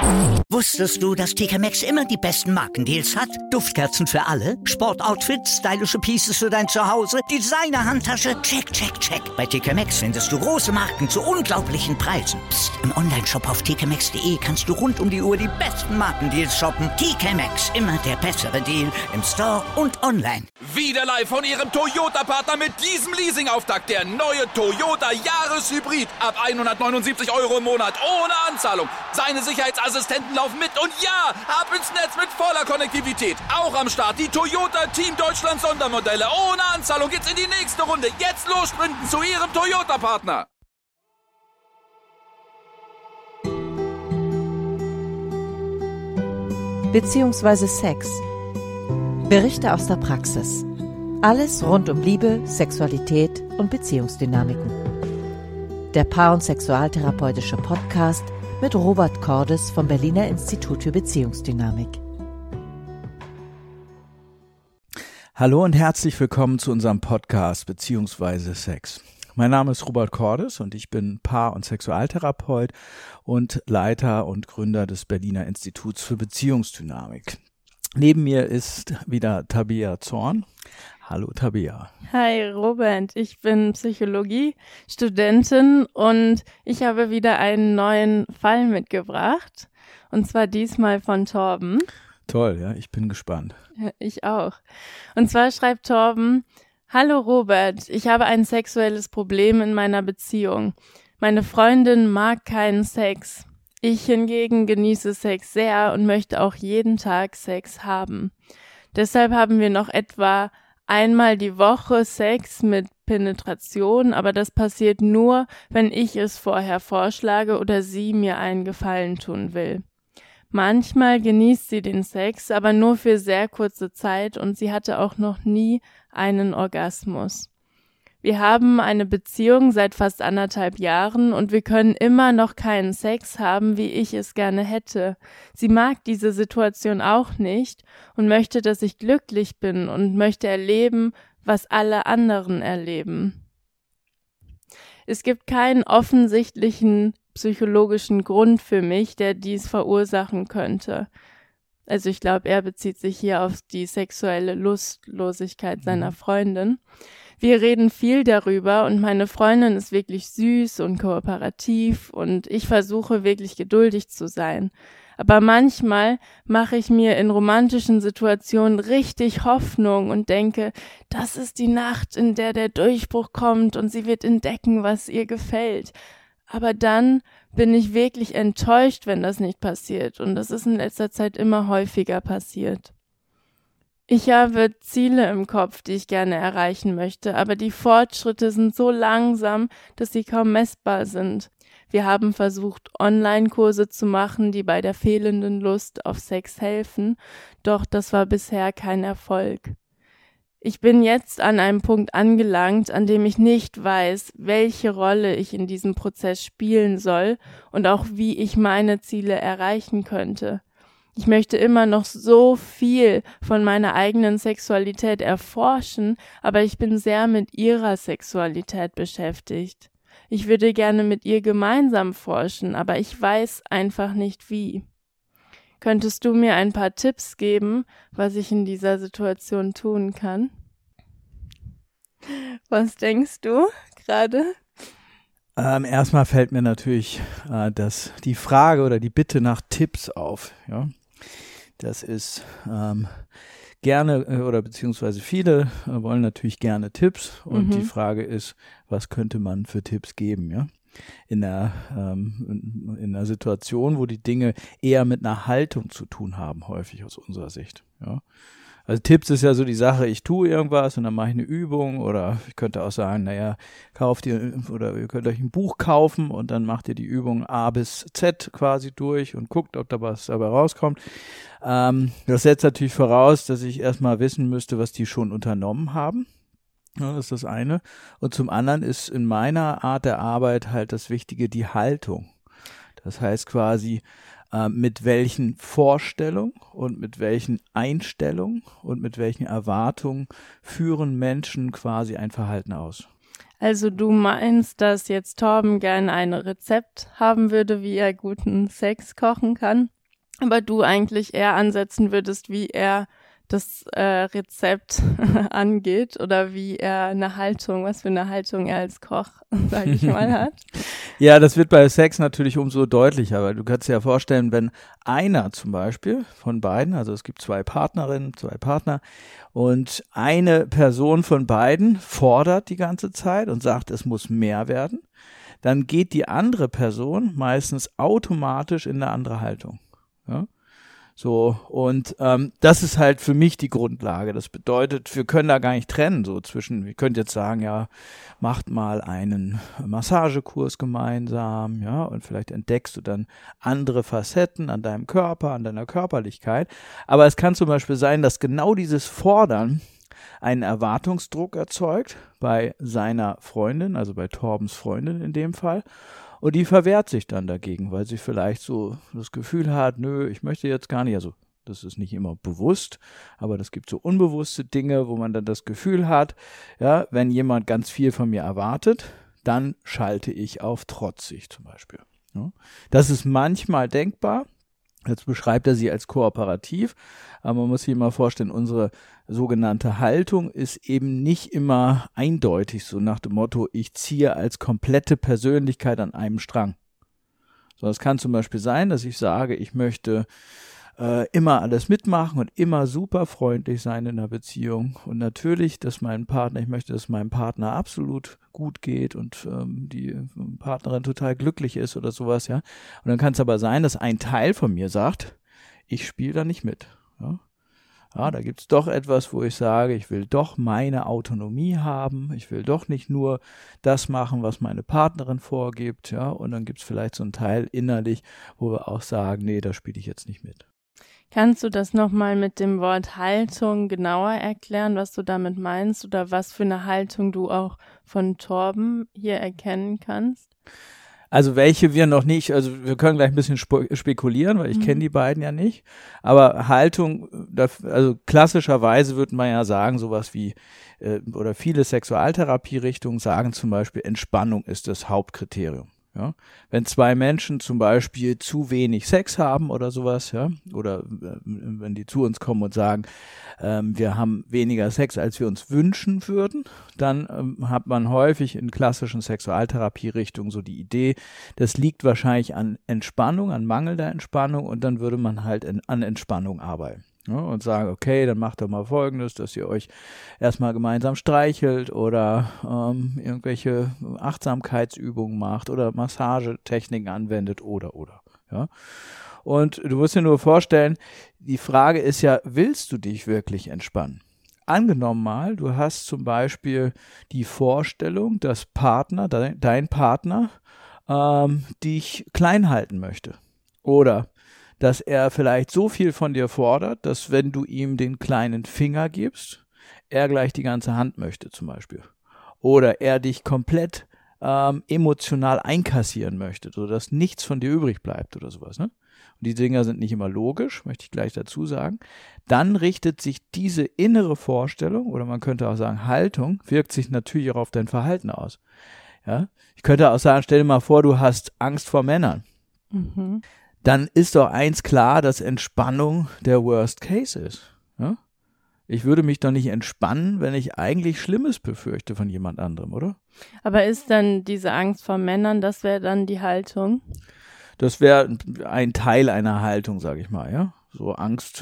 Wusstest du, dass TK Maxx immer die besten Markendeals hat? Duftkerzen für alle, Sportoutfits, stylische Pieces für dein Zuhause, Designer-Handtasche, check, check, check. Bei TK Maxx findest du große Marken zu unglaublichen Preisen. Psst. Im Onlineshop auf tkmaxx.de kannst du rund um die Uhr die besten Markendeals shoppen. TK Maxx, immer der bessere Deal im Store und online. Wieder live von Ihrem Toyota-Partner mit diesem Leasing-Auftakt. Der neue Toyota Jahreshybrid. Ab 179 € im Monat. Ohne Anzahlung. Seine Sicherheitsassistenten laufen mit. Und ja, ab ins Netz mit voller Konnektivität. Auch am Start die Toyota Team Deutschland Sondermodelle. Ohne Anzahlung geht's in die nächste Runde. Jetzt los sprinten zu Ihrem Toyota-Partner. Beziehungsweise Sex. Berichte aus der Praxis. Alles rund um Liebe, Sexualität und Beziehungsdynamiken. Der Paar- und Sexualtherapeutische Podcast mit Robert Cordes vom Berliner Institut für Beziehungsdynamik. Hallo und herzlich willkommen zu unserem Podcast beziehungsweise Sex. Mein Name ist Robert Cordes und ich bin Paar- und Sexualtherapeut und Leiter und Gründer des Berliner Instituts für Beziehungsdynamik. Neben mir ist wieder Tabea Zorn. Hallo Tabea. Hi Robert, ich bin Psychologie-Studentin und ich habe wieder einen neuen Fall mitgebracht und zwar diesmal von Torben. Toll, ja, ich bin gespannt. Ja, ich auch. Und zwar schreibt Torben: Hallo Robert, ich habe ein sexuelles Problem in meiner Beziehung. Meine Freundin mag keinen Sex. Ich hingegen genieße Sex sehr und möchte auch jeden Tag Sex haben. Deshalb haben wir noch etwa einmal die Woche Sex mit Penetration, aber das passiert nur, wenn ich es vorher vorschlage oder sie mir einen Gefallen tun will. Manchmal genießt sie den Sex, aber nur für sehr kurze Zeit und sie hatte auch noch nie einen Orgasmus. Wir haben eine Beziehung seit fast 1,5 Jahren und wir können immer noch keinen Sex haben, wie ich es gerne hätte. Sie mag diese Situation auch nicht und möchte, dass ich glücklich bin und möchte erleben, was alle anderen erleben. Es gibt keinen offensichtlichen psychologischen Grund für mich, der dies verursachen könnte. Also ich glaube, er bezieht sich hier auf die sexuelle Lustlosigkeit seiner Freundin. Wir reden viel darüber und meine Freundin ist wirklich süß und kooperativ und ich versuche wirklich geduldig zu sein. Aber manchmal mache ich mir in romantischen Situationen richtig Hoffnung und denke, das ist die Nacht, in der der Durchbruch kommt und sie wird entdecken, was ihr gefällt. Aber dann bin ich wirklich enttäuscht, wenn das nicht passiert und das ist in letzter Zeit immer häufiger passiert. Ich habe Ziele im Kopf, die ich gerne erreichen möchte, aber die Fortschritte sind so langsam, dass sie kaum messbar sind. Wir haben versucht, Online-Kurse zu machen, die bei der fehlenden Lust auf Sex helfen, doch das war bisher kein Erfolg. Ich bin jetzt an einem Punkt angelangt, an dem ich nicht weiß, welche Rolle ich in diesem Prozess spielen soll und auch wie ich meine Ziele erreichen könnte. Ich möchte immer noch so viel von meiner eigenen Sexualität erforschen, aber ich bin sehr mit ihrer Sexualität beschäftigt. Ich würde gerne mit ihr gemeinsam forschen, aber ich weiß einfach nicht wie. Könntest du mir ein paar Tipps geben, was ich in dieser Situation tun kann? Was denkst du gerade? Erstmal fällt mir natürlich die Frage oder die Bitte nach Tipps auf. Ja, das ist gerne oder beziehungsweise viele wollen natürlich gerne Tipps und die Frage ist, was könnte man für Tipps geben? Ja, in einer Situation, wo die Dinge eher mit einer Haltung zu tun haben, häufig aus unserer Sicht. Ja. Also Tipps ist ja so die Sache, ich tue irgendwas und dann mache ich eine Übung oder ich könnte auch sagen, naja, ihr könnt euch ein Buch kaufen und dann macht ihr die Übung A bis Z quasi durch und guckt, ob da was dabei rauskommt. Das setzt natürlich voraus, dass ich erstmal wissen müsste, was die schon unternommen haben. Ja, das ist das eine. Und zum anderen ist in meiner Art der Arbeit halt das Wichtige die Haltung. Das heißt quasi, mit welchen Vorstellungen und mit welchen Einstellungen und mit welchen Erwartungen führen Menschen quasi ein Verhalten aus. Also du meinst, dass jetzt Torben gerne ein Rezept haben würde, wie er guten Sex kochen kann? aber du eigentlich eher ansetzen würdest, wie er das Rezept angeht oder wie er was für eine Haltung er als Koch, sage ich mal, hat. Ja, das wird bei Sex natürlich umso deutlicher, weil du kannst dir ja vorstellen, wenn einer zum Beispiel von beiden, also es gibt 2 Partnerinnen, 2 Partner und eine Person von beiden fordert die ganze Zeit und sagt, es muss mehr werden, dann geht die andere Person meistens automatisch in eine andere Haltung. Ja? So, und das ist halt für mich die Grundlage. Das bedeutet, wir können da gar nicht trennen, so wir können jetzt sagen, ja, macht mal einen Massagekurs gemeinsam, ja, und vielleicht entdeckst du dann andere Facetten an deinem Körper, an deiner Körperlichkeit. Aber es kann zum Beispiel sein, dass genau dieses Fordern einen Erwartungsdruck erzeugt bei seiner Freundin, also bei Torbens Freundin in dem Fall. Und die verwehrt sich dann dagegen, weil sie vielleicht so das Gefühl hat, nö, ich möchte jetzt gar nicht, also das ist nicht immer bewusst, aber es gibt so unbewusste Dinge, wo man dann das Gefühl hat, ja, wenn jemand ganz viel von mir erwartet, dann schalte ich auf trotzig zum Beispiel. Ja. Das ist manchmal denkbar. Jetzt beschreibt er sie als kooperativ, aber man muss sich mal vorstellen, unsere sogenannte Haltung ist eben nicht immer eindeutig, so nach dem Motto, ich ziehe als komplette Persönlichkeit an einem Strang. So, es kann zum Beispiel sein, dass ich sage, ich möchte immer alles mitmachen und immer super freundlich sein in der Beziehung und natürlich, ich möchte, dass meinem Partner absolut gut geht und die Partnerin total glücklich ist oder sowas, ja. Und dann kann es aber sein, dass ein Teil von mir sagt, ich spiele da nicht mit, ja. Ja, da gibt's doch etwas, wo ich sage, ich will doch meine Autonomie haben, ich will doch nicht nur das machen, was meine Partnerin vorgibt, ja, und dann gibt's vielleicht so einen Teil innerlich, wo wir auch sagen, nee, da spiele ich jetzt nicht mit. Kannst du das nochmal mit dem Wort Haltung genauer erklären, was du damit meinst oder was für eine Haltung du auch von Torben hier erkennen kannst? Also welche wir noch nicht, also wir können gleich ein bisschen spekulieren, weil ich kenne die beiden ja nicht, aber Haltung, also klassischerweise würde man ja sagen, sowas wie, oder viele Sexualtherapierichtungen sagen zum Beispiel, Entspannung ist das Hauptkriterium. Ja, wenn 2 Menschen zum Beispiel zu wenig Sex haben oder sowas, ja, oder wenn die zu uns kommen und sagen, wir haben weniger Sex, als wir uns wünschen würden, dann hat man häufig in klassischen Sexualtherapierichtungen so die Idee, das liegt wahrscheinlich an Entspannung, an mangelnder Entspannung und dann würde man halt an Entspannung arbeiten. Ja, und sagen, okay, dann macht doch mal Folgendes, dass ihr euch erstmal gemeinsam streichelt oder irgendwelche Achtsamkeitsübungen macht oder Massagetechniken anwendet oder. Ja. Und du musst dir nur vorstellen, die Frage ist ja, willst du dich wirklich entspannen? Angenommen mal, du hast zum Beispiel die Vorstellung, dass dein Partner dich klein halten möchte oder dass er vielleicht so viel von dir fordert, dass wenn du ihm den kleinen Finger gibst, er gleich die ganze Hand möchte zum Beispiel. Oder er dich komplett emotional einkassieren möchte, sodass nichts von dir übrig bleibt oder sowas. Ne? Und die Dinger sind nicht immer logisch, möchte ich gleich dazu sagen. Dann richtet sich diese innere Vorstellung, oder man könnte auch sagen Haltung, wirkt sich natürlich auch auf dein Verhalten aus. Ja? Ich könnte auch sagen, stell dir mal vor, du hast Angst vor Männern. Mhm. Dann ist doch eins klar, dass Entspannung der Worst Case ist. Ja? Ich würde mich doch nicht entspannen, wenn ich eigentlich Schlimmes befürchte von jemand anderem, oder? Aber ist dann diese Angst vor Männern, das wäre dann die Haltung? Das wäre ein Teil einer Haltung, sage ich mal, ja. So Angst,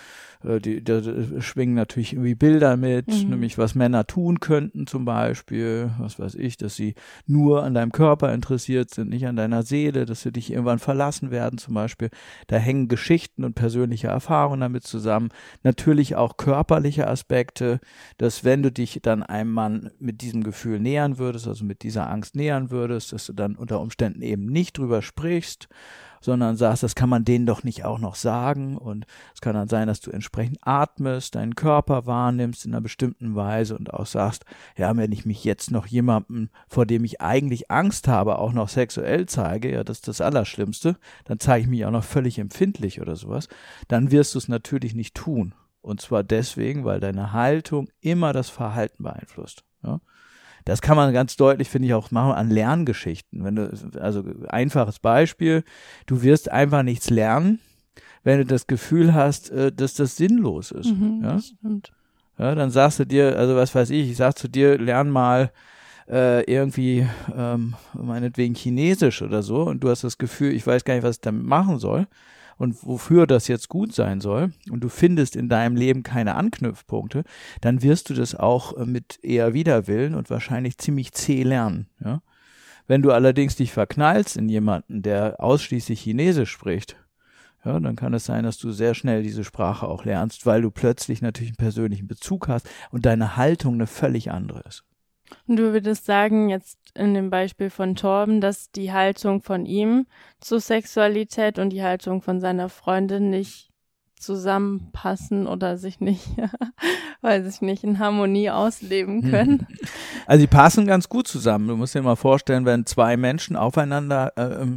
da schwingen natürlich irgendwie Bilder mit, nämlich was Männer tun könnten zum Beispiel, was weiß ich, dass sie nur an deinem Körper interessiert sind, nicht an deiner Seele, dass sie dich irgendwann verlassen werden zum Beispiel. Da hängen Geschichten und persönliche Erfahrungen damit zusammen. Natürlich auch körperliche Aspekte, dass wenn du dich dann einem Mann mit diesem Gefühl nähern würdest, also mit dieser Angst nähern würdest, dass du dann unter Umständen eben nicht drüber sprichst, sondern sagst, das kann man denen doch nicht auch noch sagen und es kann dann sein, dass du entsprechend atmest, deinen Körper wahrnimmst in einer bestimmten Weise und auch sagst, ja, wenn ich mich jetzt noch jemandem, vor dem ich eigentlich Angst habe, auch noch sexuell zeige, ja, das ist das Allerschlimmste, dann zeige ich mich auch noch völlig empfindlich oder sowas, dann wirst du es natürlich nicht tun und zwar deswegen, weil deine Haltung immer das Verhalten beeinflusst, ja. Das kann man ganz deutlich, finde ich, auch machen an Lerngeschichten. Also einfaches Beispiel, du wirst einfach nichts lernen, wenn du das Gefühl hast, dass das sinnlos ist. Ja? Das stimmt. Ja, dann sagst du dir, also was weiß ich sag zu dir, lern mal irgendwie meinetwegen Chinesisch oder so und du hast das Gefühl, ich weiß gar nicht, was ich damit machen soll und wofür das jetzt gut sein soll und du findest in deinem Leben keine Anknüpfpunkte, dann wirst du das auch mit eher Widerwillen und wahrscheinlich ziemlich zäh lernen. Ja? Wenn du allerdings dich verknallst in jemanden, der ausschließlich Chinesisch spricht, ja, dann kann es sein, dass du sehr schnell diese Sprache auch lernst, weil du plötzlich natürlich einen persönlichen Bezug hast und deine Haltung eine völlig andere ist. Und du würdest sagen, jetzt in dem Beispiel von Torben, dass die Haltung von ihm zur Sexualität und die Haltung von seiner Freundin nicht zusammenpassen oder sich nicht, weiß ich nicht, in Harmonie ausleben können. Also die passen ganz gut zusammen. Du musst dir mal vorstellen, wenn zwei Menschen aufeinander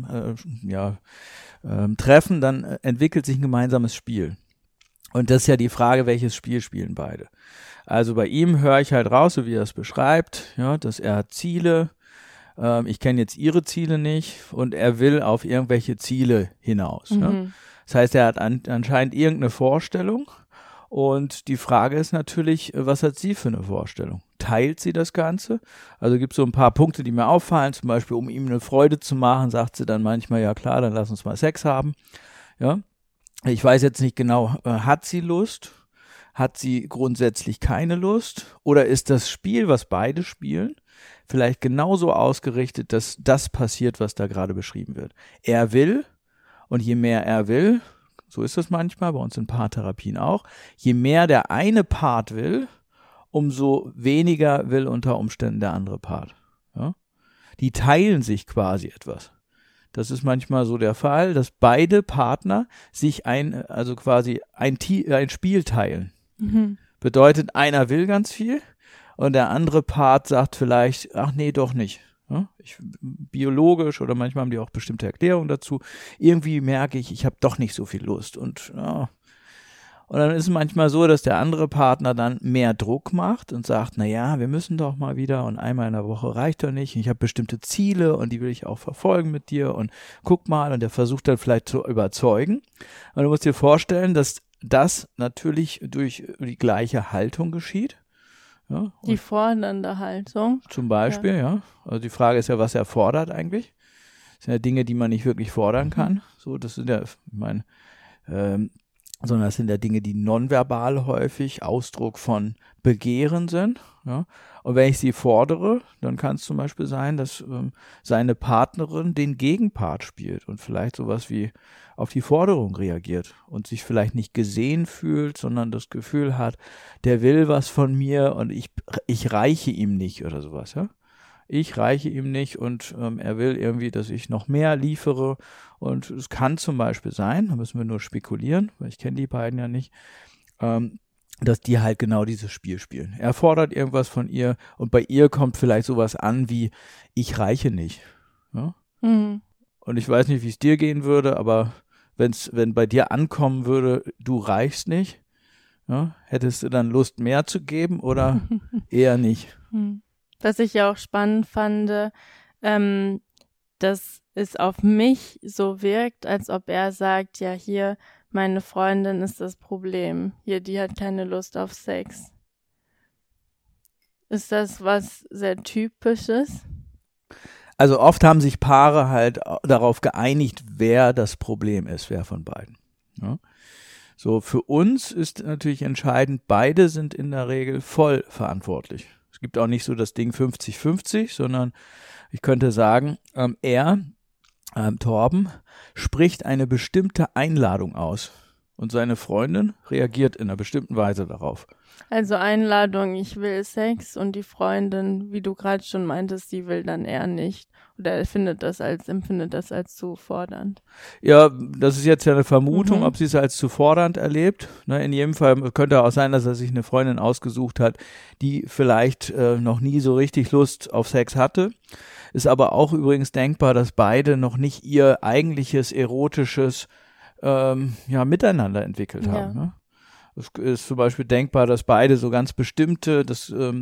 treffen, dann entwickelt sich ein gemeinsames Spiel. Und das ist ja die Frage, welches Spiel spielen beide. Also bei ihm höre ich halt raus, so wie er es beschreibt, ja, dass er hat Ziele, ich kenne jetzt ihre Ziele nicht und er will auf irgendwelche Ziele hinaus. Ja. Das heißt, er hat anscheinend irgendeine Vorstellung und die Frage ist natürlich, was hat sie für eine Vorstellung? Teilt sie das Ganze? Also gibt es so ein paar Punkte, die mir auffallen, zum Beispiel, um ihm eine Freude zu machen, sagt sie dann manchmal, ja klar, dann lass uns mal Sex haben. Ja. Ich weiß jetzt nicht genau, hat sie Lust? Hat sie grundsätzlich keine Lust? Oder ist das Spiel, was beide spielen, vielleicht genauso ausgerichtet, dass das passiert, was da gerade beschrieben wird? Er will und je mehr er will, so ist es manchmal, bei uns in Paartherapien auch, je mehr der eine Part will, umso weniger will unter Umständen der andere Part. Ja? Die teilen sich quasi etwas. Das ist manchmal so der Fall, dass beide Partner sich ein Spiel teilen. Bedeutet, einer will ganz viel und der andere Part sagt vielleicht, ach nee, doch nicht. Ja? Biologisch oder manchmal haben die auch bestimmte Erklärungen dazu. Irgendwie merke ich habe doch nicht so viel Lust. Und dann ist es manchmal so, dass der andere Partner dann mehr Druck macht und sagt, na ja, wir müssen doch mal wieder und einmal in der Woche reicht doch nicht. Ich habe bestimmte Ziele und die will ich auch verfolgen mit dir und guck mal. Und der versucht dann vielleicht zu überzeugen. Und du musst dir vorstellen, dass das natürlich durch die gleiche Haltung geschieht. Ja, die fordernde Haltung. Zum Beispiel, ja. Also die Frage ist ja, was er fordert eigentlich. Das sind ja Dinge, die man nicht wirklich fordern kann. So, das sind ja, sondern das sind ja Dinge, die nonverbal häufig Ausdruck von Begehren sind. Ja. Und wenn ich sie fordere, dann kann es zum Beispiel sein, dass seine Partnerin den Gegenpart spielt und vielleicht sowas wie auf die Forderung reagiert und sich vielleicht nicht gesehen fühlt, sondern das Gefühl hat, der will was von mir und ich reiche ihm nicht oder sowas. Ja. Ich reiche ihm nicht und er will irgendwie, dass ich noch mehr liefere. Und es kann zum Beispiel sein, da müssen wir nur spekulieren, weil ich kenne die beiden ja nicht, dass die halt genau dieses Spiel spielen. Er fordert irgendwas von ihr und bei ihr kommt vielleicht sowas an wie, ich reiche nicht. Ja? Und ich weiß nicht, wie es dir gehen würde, aber wenn bei dir ankommen würde, du reichst nicht, ja, hättest du dann Lust, mehr zu geben oder eher nicht? Was ich ja auch spannend fand, dass es auf mich so wirkt, als ob er sagt, ja hier, meine Freundin ist das Problem. Hier, die hat keine Lust auf Sex. Ist das was sehr Typisches? Also oft haben sich Paare halt darauf geeinigt, wer das Problem ist, wer von beiden. Ja. So, für uns ist natürlich entscheidend, beide sind in der Regel voll verantwortlich. Es gibt auch nicht so das Ding 50-50, sondern ich könnte sagen, Torben, spricht eine bestimmte Einladung aus und seine Freundin reagiert in einer bestimmten Weise darauf. Also Einladung, ich will Sex und die Freundin, wie du gerade schon meintest, die will dann eher nicht oder empfindet das als zu fordernd. Ja, das ist jetzt ja eine Vermutung, ob sie es als zu fordernd erlebt. In jedem Fall könnte auch sein, dass er sich eine Freundin ausgesucht hat, die vielleicht noch nie so richtig Lust auf Sex hatte. Ist aber auch übrigens denkbar, dass beide noch nicht ihr eigentliches erotisches Miteinander entwickelt haben. Ne? Es ist zum Beispiel denkbar, dass beide so ganz bestimmte, das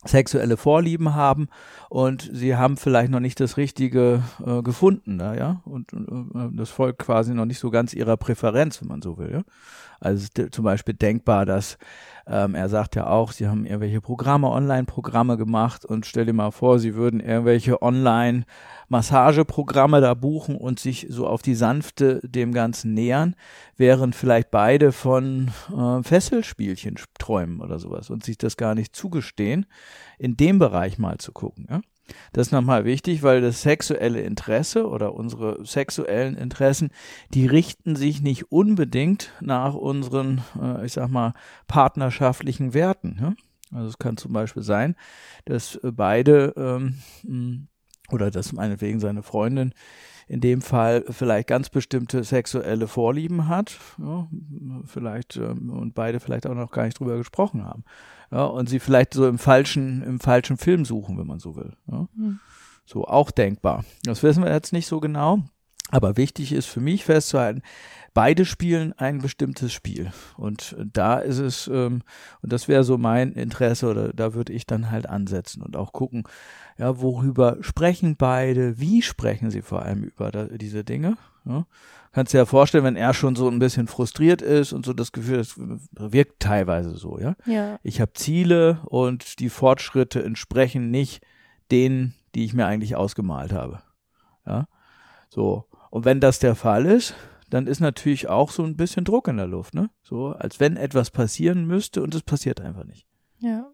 sexuelle Vorlieben haben und sie haben vielleicht noch nicht das Richtige gefunden, und das folgt quasi noch nicht so ganz ihrer Präferenz, wenn man so will, ja. Also zum Beispiel denkbar, dass er sagt ja auch, sie haben irgendwelche Online-Programme gemacht und stell dir mal vor, sie würden irgendwelche Online-Massageprogramme da buchen und sich so auf die Sanfte dem Ganzen nähern, während vielleicht beide von Fesselspielchen träumen oder sowas und sich das gar nicht zugestehen, in dem Bereich mal zu gucken, ja. Das ist nochmal wichtig, weil das sexuelle Interesse oder unsere sexuellen Interessen, die richten sich nicht unbedingt nach unseren, partnerschaftlichen Werten. Ja? Also es kann zum Beispiel sein, dass beide oder dass meinetwegen seine Freundin in dem Fall vielleicht ganz bestimmte sexuelle Vorlieben hat, ja, vielleicht und beide vielleicht auch noch gar nicht drüber gesprochen haben. Ja, und sie vielleicht so im falschen Film suchen, wenn man so will. Ja. So auch denkbar. Das wissen wir jetzt nicht so genau, aber wichtig ist für mich festzuhalten, beide spielen ein bestimmtes Spiel. Und da ist es, und das wäre so mein Interesse, oder da würde ich dann halt ansetzen und auch gucken, ja, worüber sprechen beide, wie sprechen sie vor allem über diese Dinge. Ja. Kannst dir ja vorstellen, wenn er schon so ein bisschen frustriert ist und so das Gefühl, das wirkt teilweise so, ja. Ja. Ich habe Ziele und die Fortschritte entsprechen nicht denen, die ich mir eigentlich ausgemalt habe. Ja. So. Und wenn das der Fall ist, dann ist natürlich auch so ein bisschen Druck in der Luft, ne? So, als wenn etwas passieren müsste und es passiert einfach nicht. Ja.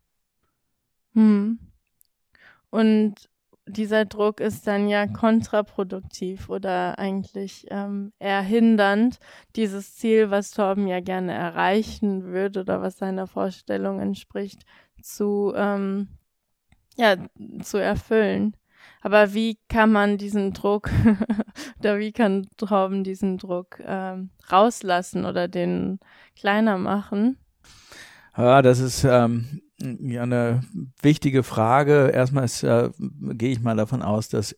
Und dieser Druck ist dann ja kontraproduktiv oder eigentlich eher hindernd, dieses Ziel, was Torben ja gerne erreichen würde oder was seiner Vorstellung entspricht, zu erfüllen. Aber wie kann man diesen Druck oder wie kann Torben diesen Druck rauslassen oder den kleiner machen? Ja, das ist eine wichtige Frage. Erstmal gehe ich mal davon aus, dass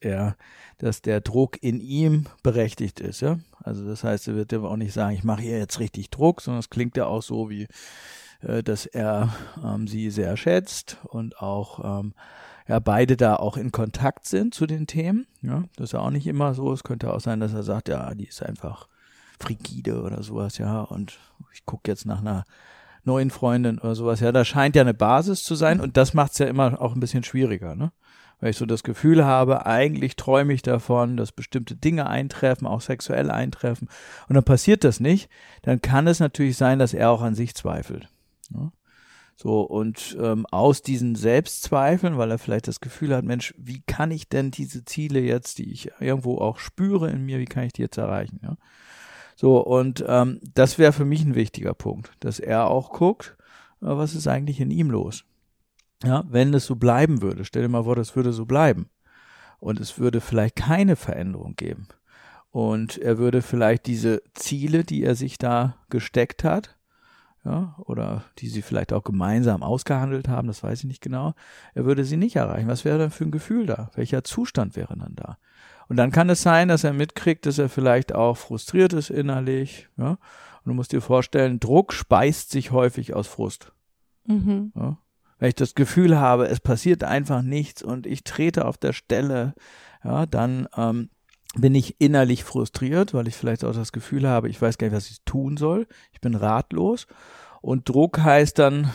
der Druck in ihm berechtigt ist. Ja? Also das heißt, er wird ja auch nicht sagen, ich mache ihr jetzt richtig Druck, sondern es klingt ja auch so, wie dass er sie sehr schätzt und auch beide da auch in Kontakt sind zu den Themen. Ja? Das ist ja auch nicht immer so. Es könnte auch sein, dass er sagt, ja, die ist einfach frigide oder sowas, ja, und ich gucke jetzt nach einer neuen Freundin oder sowas. Ja, da scheint ja eine Basis zu sein und das macht es ja immer auch ein bisschen schwieriger, ne? Weil ich so das Gefühl habe, eigentlich träume ich davon, dass bestimmte Dinge eintreffen, auch sexuell eintreffen und dann passiert das nicht, dann kann es natürlich sein, dass er auch an sich zweifelt. Ja? So, und aus diesen Selbstzweifeln, weil er vielleicht das Gefühl hat, Mensch, wie kann ich denn diese Ziele jetzt, die ich irgendwo auch spüre in mir, wie kann ich die jetzt erreichen, ja? So, und das wäre für mich ein wichtiger Punkt, dass er auch guckt, was ist eigentlich in ihm los. Ja, wenn es so bleiben würde, stell dir mal vor, das würde so bleiben und es würde vielleicht keine Veränderung geben und er würde vielleicht diese Ziele, die er sich da gesteckt hat, ja, oder die sie vielleicht auch gemeinsam ausgehandelt haben, das weiß ich nicht genau, er würde sie nicht erreichen. Was wäre dann für ein Gefühl da? Welcher Zustand wäre dann da? Und dann kann es sein, dass er mitkriegt, dass er vielleicht auch frustriert ist innerlich. Ja? Und du musst dir vorstellen, Druck speist sich häufig aus Frust. Ja? Wenn ich das Gefühl habe, es passiert einfach nichts und ich trete auf der Stelle, ja, dann bin ich innerlich frustriert, weil ich vielleicht auch das Gefühl habe, ich weiß gar nicht, was ich tun soll. Ich bin ratlos. Und Druck heißt dann,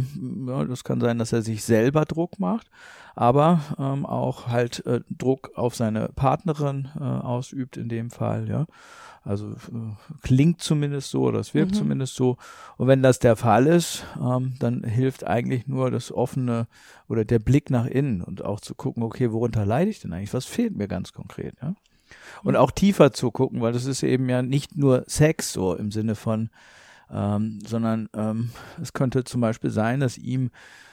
das kann sein, dass er sich selber Druck macht, aber auch halt Druck auf seine Partnerin ausübt in dem Fall, ja. Also klingt zumindest so oder es wirkt zumindest so. Und wenn das der Fall ist, dann hilft eigentlich nur das offene oder der Blick nach innen und auch zu gucken, okay, worunter leide ich denn eigentlich? Was fehlt mir ganz konkret, ja? Und auch tiefer zu gucken, weil das ist eben ja nicht nur Sex so im Sinne von sondern es könnte zum Beispiel sein, dass ihm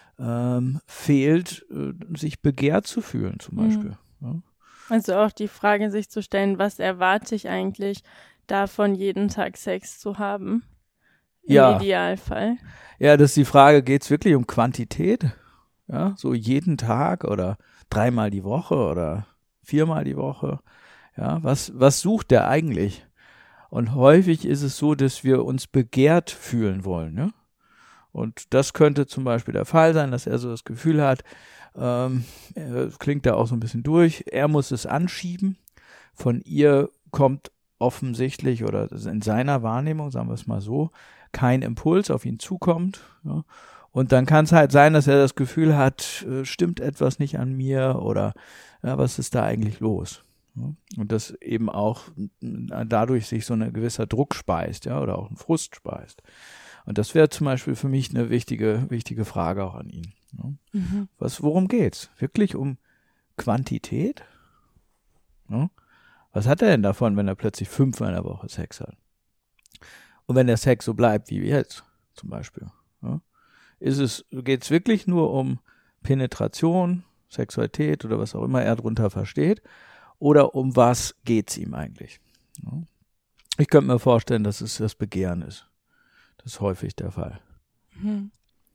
fehlt, sich begehrt zu fühlen zum Beispiel. Ja. Also auch die Frage sich zu stellen, was erwarte ich eigentlich davon, jeden Tag Sex zu haben? Im Idealfall. Ja, das ist die Frage, geht es wirklich um Quantität? Ja, so jeden Tag oder 3-mal die Woche oder 4-mal die Woche? Ja, was sucht der eigentlich? Und häufig ist es so, dass wir uns begehrt fühlen wollen, ne? Und das könnte zum Beispiel der Fall sein, dass er so das Gefühl hat, klingt da auch so ein bisschen durch, er muss es anschieben, von ihr kommt offensichtlich oder in seiner Wahrnehmung, sagen wir es mal so, kein Impuls auf ihn zukommt. Ja. Und dann kann es halt sein, dass er das Gefühl hat, stimmt etwas nicht an mir oder ja, was ist da eigentlich los? Ja. Und dass eben auch dadurch sich so ein gewisser Druck speist, ja, oder auch ein Frust speist. Und das wäre zum Beispiel für mich eine wichtige Frage auch an ihn. Ja. Mhm. Worum geht's? Wirklich um Quantität? Ja. Was hat er denn davon, wenn er plötzlich 5-mal in der Woche Sex hat? Und wenn der Sex so bleibt wie jetzt zum Beispiel. Ja? Geht's wirklich nur um Penetration, Sexualität oder was auch immer er drunter versteht? Oder um was geht's ihm eigentlich? Ja? Ich könnte mir vorstellen, dass es das Begehren ist. Das ist häufig der Fall. Mhm.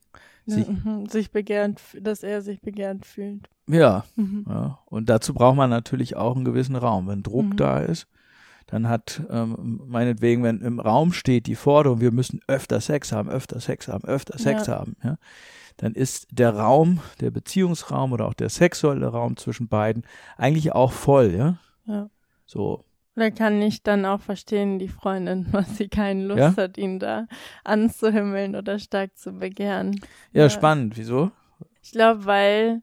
Dass er sich begehrt fühlt. Ja, ja, und dazu braucht man natürlich auch einen gewissen Raum. Wenn Druck da ist, dann hat meinetwegen, wenn im Raum steht die Forderung, wir müssen öfter Sex haben, ja, dann ist der Raum, der Beziehungsraum oder auch der sexuelle Raum zwischen beiden eigentlich auch voll, ja. Ja. So. Oder kann ich dann auch verstehen, die Freundin, was sie keine Lust hat, ihn da anzuhimmeln oder stark zu begehren. Ja, spannend. Wieso? Ich glaube, weil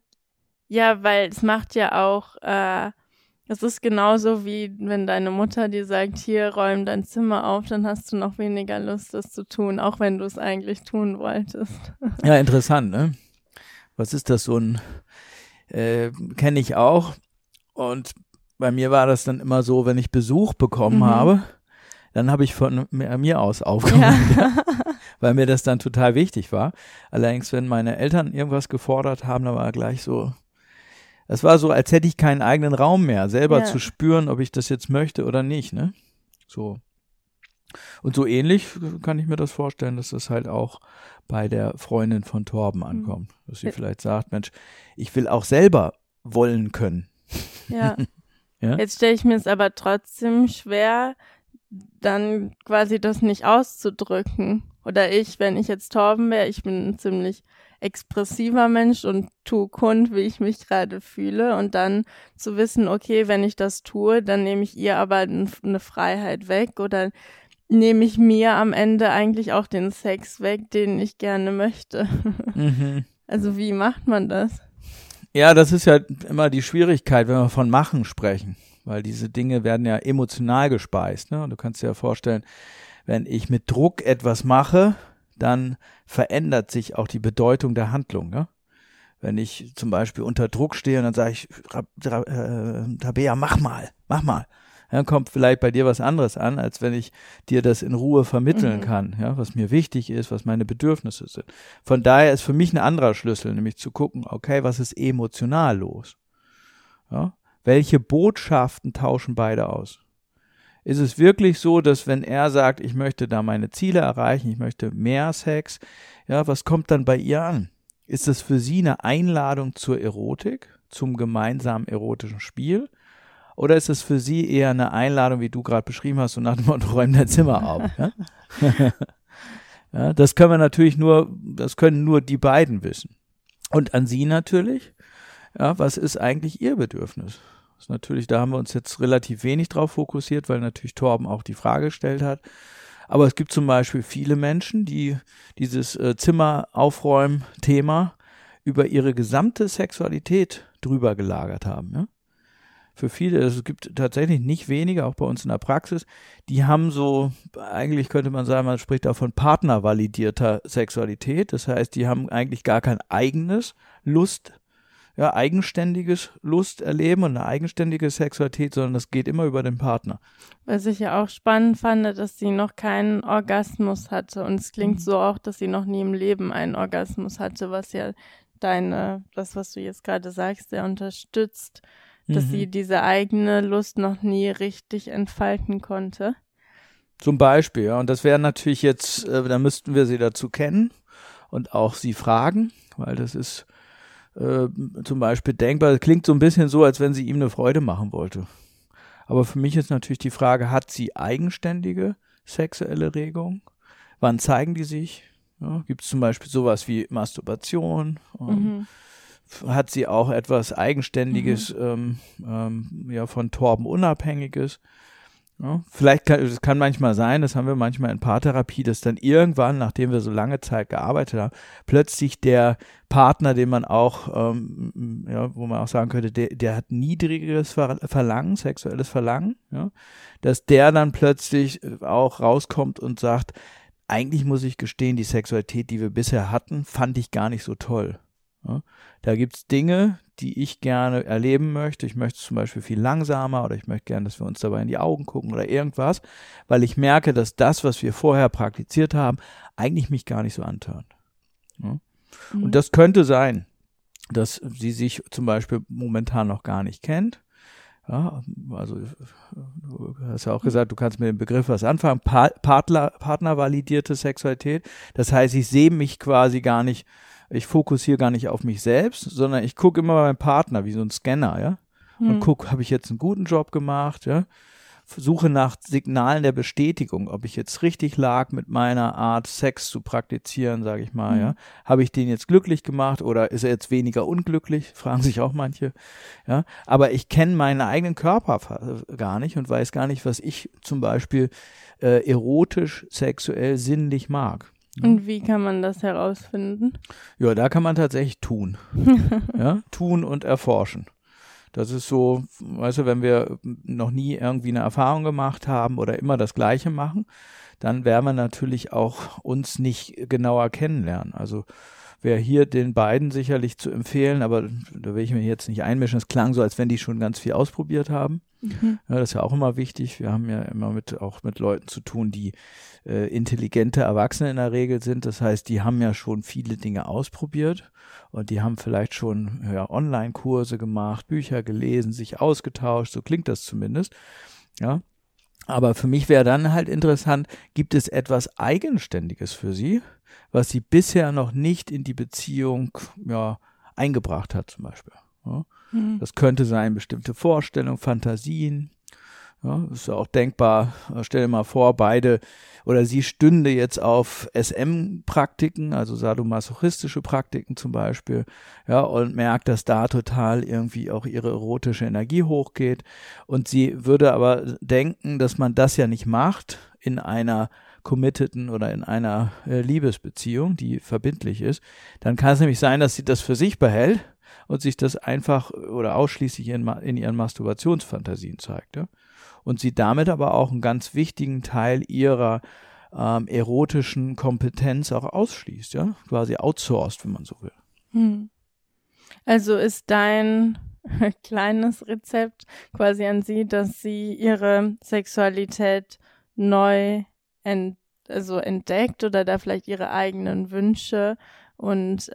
es macht ja auch, es ist genauso wie wenn deine Mutter dir sagt, hier, räum dein Zimmer auf, dann hast du noch weniger Lust, das zu tun, auch wenn du es eigentlich tun wolltest. Ja, interessant, ne? Was ist das so ein, kenne ich auch. Und bei mir war das dann immer so, wenn ich Besuch bekommen habe, dann habe ich von mir aus aufgemacht, weil mir das dann total wichtig war. Allerdings, wenn meine Eltern irgendwas gefordert haben, dann war gleich so, das war so, als hätte ich keinen eigenen Raum mehr, selber zu spüren, ob ich das jetzt möchte oder nicht, ne? So. Und so ähnlich kann ich mir das vorstellen, dass das halt auch bei der Freundin von Torben ankommt. Dass sie vielleicht sagt, Mensch, ich will auch selber wollen können. Ja. Ja? Jetzt stelle ich mir es aber trotzdem schwer, dann quasi das nicht auszudrücken. Oder wenn ich jetzt Torben wäre, ich bin ein ziemlich expressiver Mensch und tue kund, wie ich mich gerade fühle. Und dann zu wissen, okay, wenn ich das tue, dann nehme ich ihr aber eine Freiheit weg oder nehme ich mir am Ende eigentlich auch den Sex weg, den ich gerne möchte. Also wie macht man das? Ja, das ist ja immer die Schwierigkeit, wenn wir von Machen sprechen, weil diese Dinge werden ja emotional gespeist, ne? Und du kannst dir ja vorstellen, wenn ich mit Druck etwas mache, dann verändert sich auch die Bedeutung der Handlung, ne? Wenn ich zum Beispiel unter Druck stehe und dann sage ich, Tabea, mach mal. Dann kommt vielleicht bei dir was anderes an, als wenn ich dir das in Ruhe vermitteln kann, ja, was mir wichtig ist, was meine Bedürfnisse sind. Von daher ist für mich ein anderer Schlüssel, nämlich zu gucken, okay, was ist emotional los? Ja, welche Botschaften tauschen beide aus? Ist es wirklich so, dass wenn er sagt, ich möchte da meine Ziele erreichen, ich möchte mehr Sex, ja, was kommt dann bei ihr an? Ist das für sie eine Einladung zur Erotik, zum gemeinsamen erotischen Spiel? Oder ist es für sie eher eine Einladung, wie du gerade beschrieben hast, so nach dem Motto, räum dein Zimmer auf? Ja? Ja, das können nur die beiden wissen. Und an sie natürlich, ja, was ist eigentlich ihr Bedürfnis? Das ist natürlich, da haben wir uns jetzt relativ wenig drauf fokussiert, weil natürlich Torben auch die Frage gestellt hat. Aber es gibt zum Beispiel viele Menschen, die dieses Zimmeraufräumen-Thema über ihre gesamte Sexualität drüber gelagert haben, ja? Für viele, es gibt tatsächlich nicht wenige, auch bei uns in der Praxis, die haben so, eigentlich könnte man sagen, man spricht auch von partnervalidierter Sexualität. Das heißt, die haben eigentlich gar kein eigenes eigenständiges Lusterleben und eine eigenständige Sexualität, sondern das geht immer über den Partner. Was ich ja auch spannend fand, dass sie noch keinen Orgasmus hatte. Und es klingt so auch, dass sie noch nie im Leben einen Orgasmus hatte, was ja das, was du jetzt gerade sagst, sehr unterstützt. Dass sie diese eigene Lust noch nie richtig entfalten konnte. Zum Beispiel, ja. Und das wäre natürlich jetzt, da müssten wir sie dazu kennen und auch sie fragen, weil das ist zum Beispiel denkbar, das klingt so ein bisschen so, als wenn sie ihm eine Freude machen wollte. Aber für mich ist natürlich die Frage, hat sie eigenständige sexuelle Regung? Wann zeigen die sich? Ja, gibt es zum Beispiel sowas wie Masturbation? Hat sie auch etwas Eigenständiges, von Torben Unabhängiges? Ja, vielleicht kann manchmal sein, das haben wir manchmal in Paartherapie, dass dann irgendwann, nachdem wir so lange Zeit gearbeitet haben, plötzlich der Partner, den man auch, wo man auch sagen könnte, der hat niedrigeres Verlangen, sexuelles Verlangen, ja, dass der dann plötzlich auch rauskommt und sagt, eigentlich muss ich gestehen, die Sexualität, die wir bisher hatten, fand ich gar nicht so toll. Ja, da gibt's Dinge, die ich gerne erleben möchte. Ich möchte zum Beispiel viel langsamer oder ich möchte gerne, dass wir uns dabei in die Augen gucken oder irgendwas, weil ich merke, dass das, was wir vorher praktiziert haben, eigentlich mich gar nicht so antörnt. Ja? Und das könnte sein, dass sie sich zum Beispiel momentan noch gar nicht kennt. Ja, also du hast ja auch gesagt, du kannst mit dem Begriff was anfangen. Partnervalidierte Sexualität. Das heißt, ich sehe mich quasi gar nicht, ich fokussiere gar nicht auf mich selbst, sondern ich gucke immer beim Partner wie so ein Scanner, ja. Und gucke, habe ich jetzt einen guten Job gemacht, ja. Suche nach Signalen der Bestätigung, ob ich jetzt richtig lag mit meiner Art, Sex zu praktizieren, sage ich mal, ja. Habe ich den jetzt glücklich gemacht oder ist er jetzt weniger unglücklich? Fragen sich auch manche, ja. Aber ich kenne meinen eigenen Körper gar nicht und weiß gar nicht, was ich zum Beispiel erotisch, sexuell, sinnlich mag. Und wie kann man das herausfinden? Ja, da kann man tatsächlich tun. Ja, tun und erforschen. Das ist so, weißt du, wenn wir noch nie irgendwie eine Erfahrung gemacht haben oder immer das Gleiche machen, dann werden wir natürlich auch uns nicht genauer kennenlernen. Also wäre hier den beiden sicherlich zu empfehlen, aber da will ich mich jetzt nicht einmischen. Es klang so, als wenn die schon ganz viel ausprobiert haben. Ja, das ist ja auch immer wichtig. Wir haben ja immer auch mit Leuten zu tun, die intelligente Erwachsene in der Regel sind. Das heißt, die haben ja schon viele Dinge ausprobiert und die haben vielleicht schon Online-Kurse gemacht, Bücher gelesen, sich ausgetauscht. So klingt das zumindest. Ja. Aber für mich wäre dann halt interessant, gibt es etwas Eigenständiges für sie, was sie bisher noch nicht in die Beziehung eingebracht hat zum Beispiel. Ja. Das könnte sein, bestimmte Vorstellungen, Fantasien. Ja, ist ja auch denkbar, stell dir mal vor, beide oder sie stünde jetzt auf SM-Praktiken, also sadomasochistische Praktiken zum Beispiel, ja, und merkt, dass da total irgendwie auch ihre erotische Energie hochgeht und sie würde aber denken, dass man das ja nicht macht in einer committeden oder in einer Liebesbeziehung, die verbindlich ist, dann kann es nämlich sein, dass sie das für sich behält und sich das einfach oder ausschließlich in ihren Masturbationsfantasien zeigt. Ja? Und sie damit aber auch einen ganz wichtigen Teil ihrer erotischen Kompetenz auch ausschließt, ja, quasi outsourced, wenn man so will. Also ist dein kleines Rezept quasi an sie, dass sie ihre Sexualität neu entdeckt oder da vielleicht ihre eigenen Wünsche und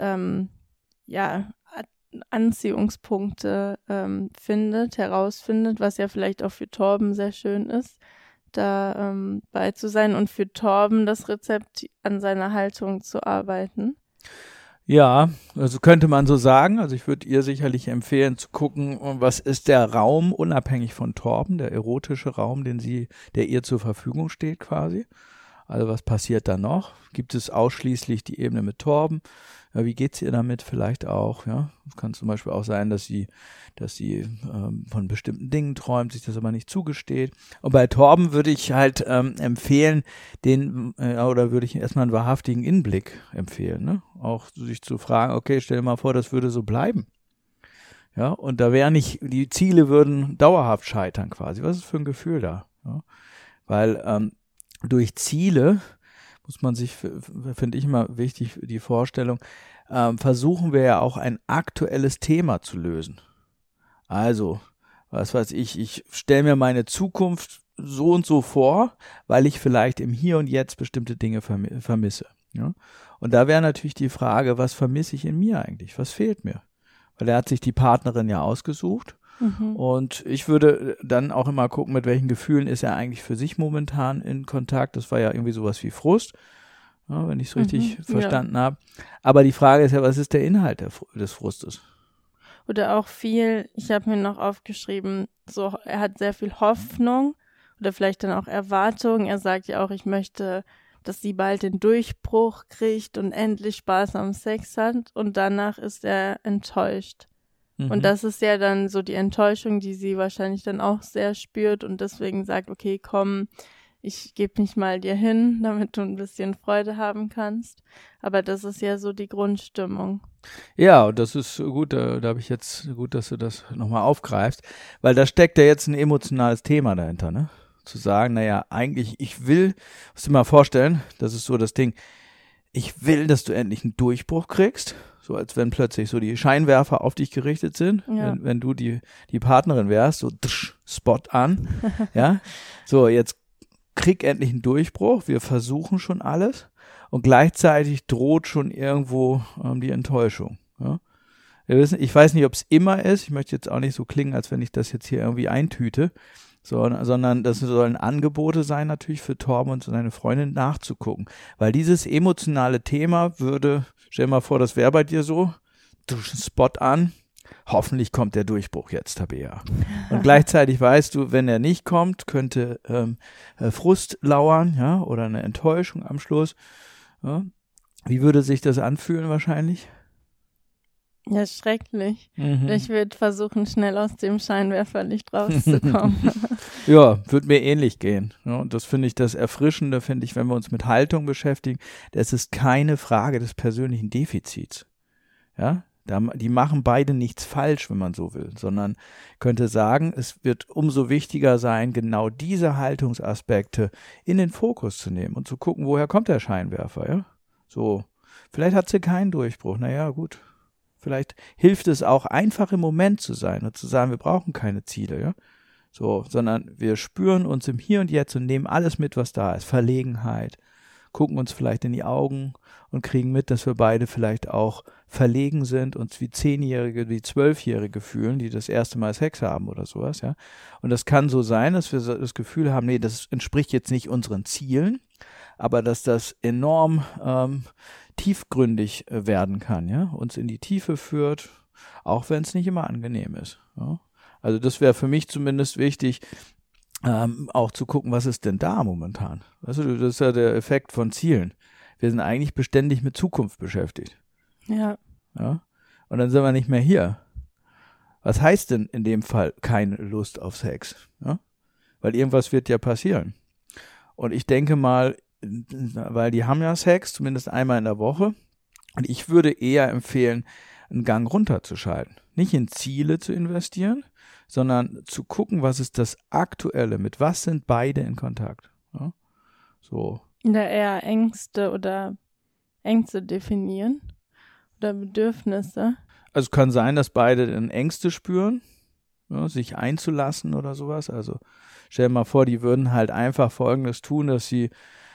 Anziehungspunkte herausfindet, was ja vielleicht auch für Torben sehr schön ist, da bei zu sein und für Torben das Rezept an seiner Haltung zu arbeiten. Ja, also könnte man so sagen. Also ich würde ihr sicherlich empfehlen zu gucken, was ist der Raum unabhängig von Torben, der erotische Raum, der ihr zur Verfügung steht quasi. Also was passiert da noch? Gibt es ausschließlich die Ebene mit Torben? Ja, wie geht's ihr damit vielleicht auch? Ja, es kann zum Beispiel auch sein, dass sie von bestimmten Dingen träumt, sich das aber nicht zugesteht. Und bei Torben würde ich halt empfehlen, würde ich erstmal einen wahrhaftigen Innenblick empfehlen, ne? Auch sich zu fragen, okay, stell dir mal vor, das würde so bleiben. Ja, und da die Ziele würden dauerhaft scheitern quasi. Was ist für ein Gefühl da? Ja? Weil durch Ziele muss man sich, finde ich immer wichtig, die Vorstellung, versuchen wir ja auch ein aktuelles Thema zu lösen. Also, was weiß ich stelle mir meine Zukunft so und so vor, weil ich vielleicht im Hier und Jetzt bestimmte Dinge vermisse. Ja? Und da wäre natürlich die Frage, was vermisse ich in mir eigentlich? Was fehlt mir? Weil er hat sich die Partnerin ja ausgesucht. Und ich würde dann auch immer gucken, mit welchen Gefühlen ist er eigentlich für sich momentan in Kontakt. Das war ja irgendwie sowas wie Frust, ja, wenn ich es richtig verstanden habe. Aber die Frage ist ja, was ist der Inhalt des Frustes? Oder auch ich habe mir noch aufgeschrieben, so er hat sehr viel Hoffnung oder vielleicht dann auch Erwartung. Er sagt ja auch, ich möchte dass sie bald den Durchbruch kriegt und endlich Spaß am Sex hat und danach ist er enttäuscht. Und das ist ja dann so die Enttäuschung, die sie wahrscheinlich dann auch sehr spürt und deswegen sagt, okay, komm, ich gebe mich mal dir hin, damit du ein bisschen Freude haben kannst. Aber das ist ja so die Grundstimmung. Ja, und das ist gut, da habe ich jetzt gut, dass du das nochmal aufgreifst, weil da steckt ja jetzt ein emotionales Thema dahinter, ne? Zu sagen, naja, eigentlich, musst du dir mal vorstellen, das ist so das Ding, ich will, dass du endlich einen Durchbruch kriegst, so als wenn plötzlich so die Scheinwerfer auf dich gerichtet sind, wenn du die Partnerin wärst, so Spot an, ja, so jetzt krieg endlich einen Durchbruch, wir versuchen schon alles und gleichzeitig droht schon irgendwo die Enttäuschung. Ja? Wir wissen, ich weiß nicht, ob es immer ist, ich möchte jetzt auch nicht so klingen, als wenn ich das jetzt hier irgendwie eintüte, sondern das sollen Angebote sein natürlich für Torben und seine Freundin nachzugucken, weil dieses emotionale Thema stell dir mal vor, das wäre bei dir so, du Spot an, hoffentlich kommt der Durchbruch jetzt, Tabea. Und gleichzeitig weißt du, wenn er nicht kommt, könnte Frust lauern, ja, oder eine Enttäuschung am Schluss. Ja. Wie würde sich das anfühlen wahrscheinlich? Ja, schrecklich. Ich würde versuchen, schnell aus dem Scheinwerferlicht rauszukommen. Ja, wird mir ähnlich gehen. Ja, und das finde ich das Erfrischende, wenn wir uns mit Haltung beschäftigen. Das ist keine Frage des persönlichen Defizits. Ja, die machen beide nichts falsch, wenn man so will, sondern könnte sagen, es wird umso wichtiger sein, genau diese Haltungsaspekte in den Fokus zu nehmen und zu gucken, woher kommt der Scheinwerfer, ja? So, vielleicht hat sie keinen Durchbruch, naja, gut. Vielleicht hilft es auch, einfach im Moment zu sein und zu sagen, wir brauchen keine Ziele, ja? So, sondern wir spüren uns im Hier und Jetzt und nehmen alles mit, was da ist. Verlegenheit, gucken uns vielleicht in die Augen und kriegen mit, dass wir beide vielleicht auch verlegen sind, uns wie 10-Jährige, wie 12-Jährige fühlen, die das erste Mal Sex haben oder sowas, ja. Und das kann so sein, dass wir das Gefühl haben, nee, das entspricht jetzt nicht unseren Zielen, aber dass das enorm tiefgründig werden kann, ja, uns in die Tiefe führt, auch wenn es nicht immer angenehm ist. Ja? Also das wäre für mich zumindest wichtig, auch zu gucken, was ist denn da momentan? Weißt du, das ist ja der Effekt von Zielen. Wir sind eigentlich beständig mit Zukunft beschäftigt. Ja. Ja? Und dann sind wir nicht mehr hier. Was heißt denn in dem Fall keine Lust auf Sex? Ja? Weil irgendwas wird ja passieren. Und ich denke mal, weil die haben ja Sex, zumindest einmal in der Woche. Und ich würde eher empfehlen, einen Gang runterzuschalten. Nicht in Ziele zu investieren, sondern zu gucken, was ist das Aktuelle, mit was sind beide in Kontakt. Ja? So. Da eher Ängste definieren oder Bedürfnisse. Also es kann sein, dass beide dann Ängste spüren, ja, sich einzulassen oder sowas. Also stell dir mal vor, die würden halt einfach Folgendes tun, dass sie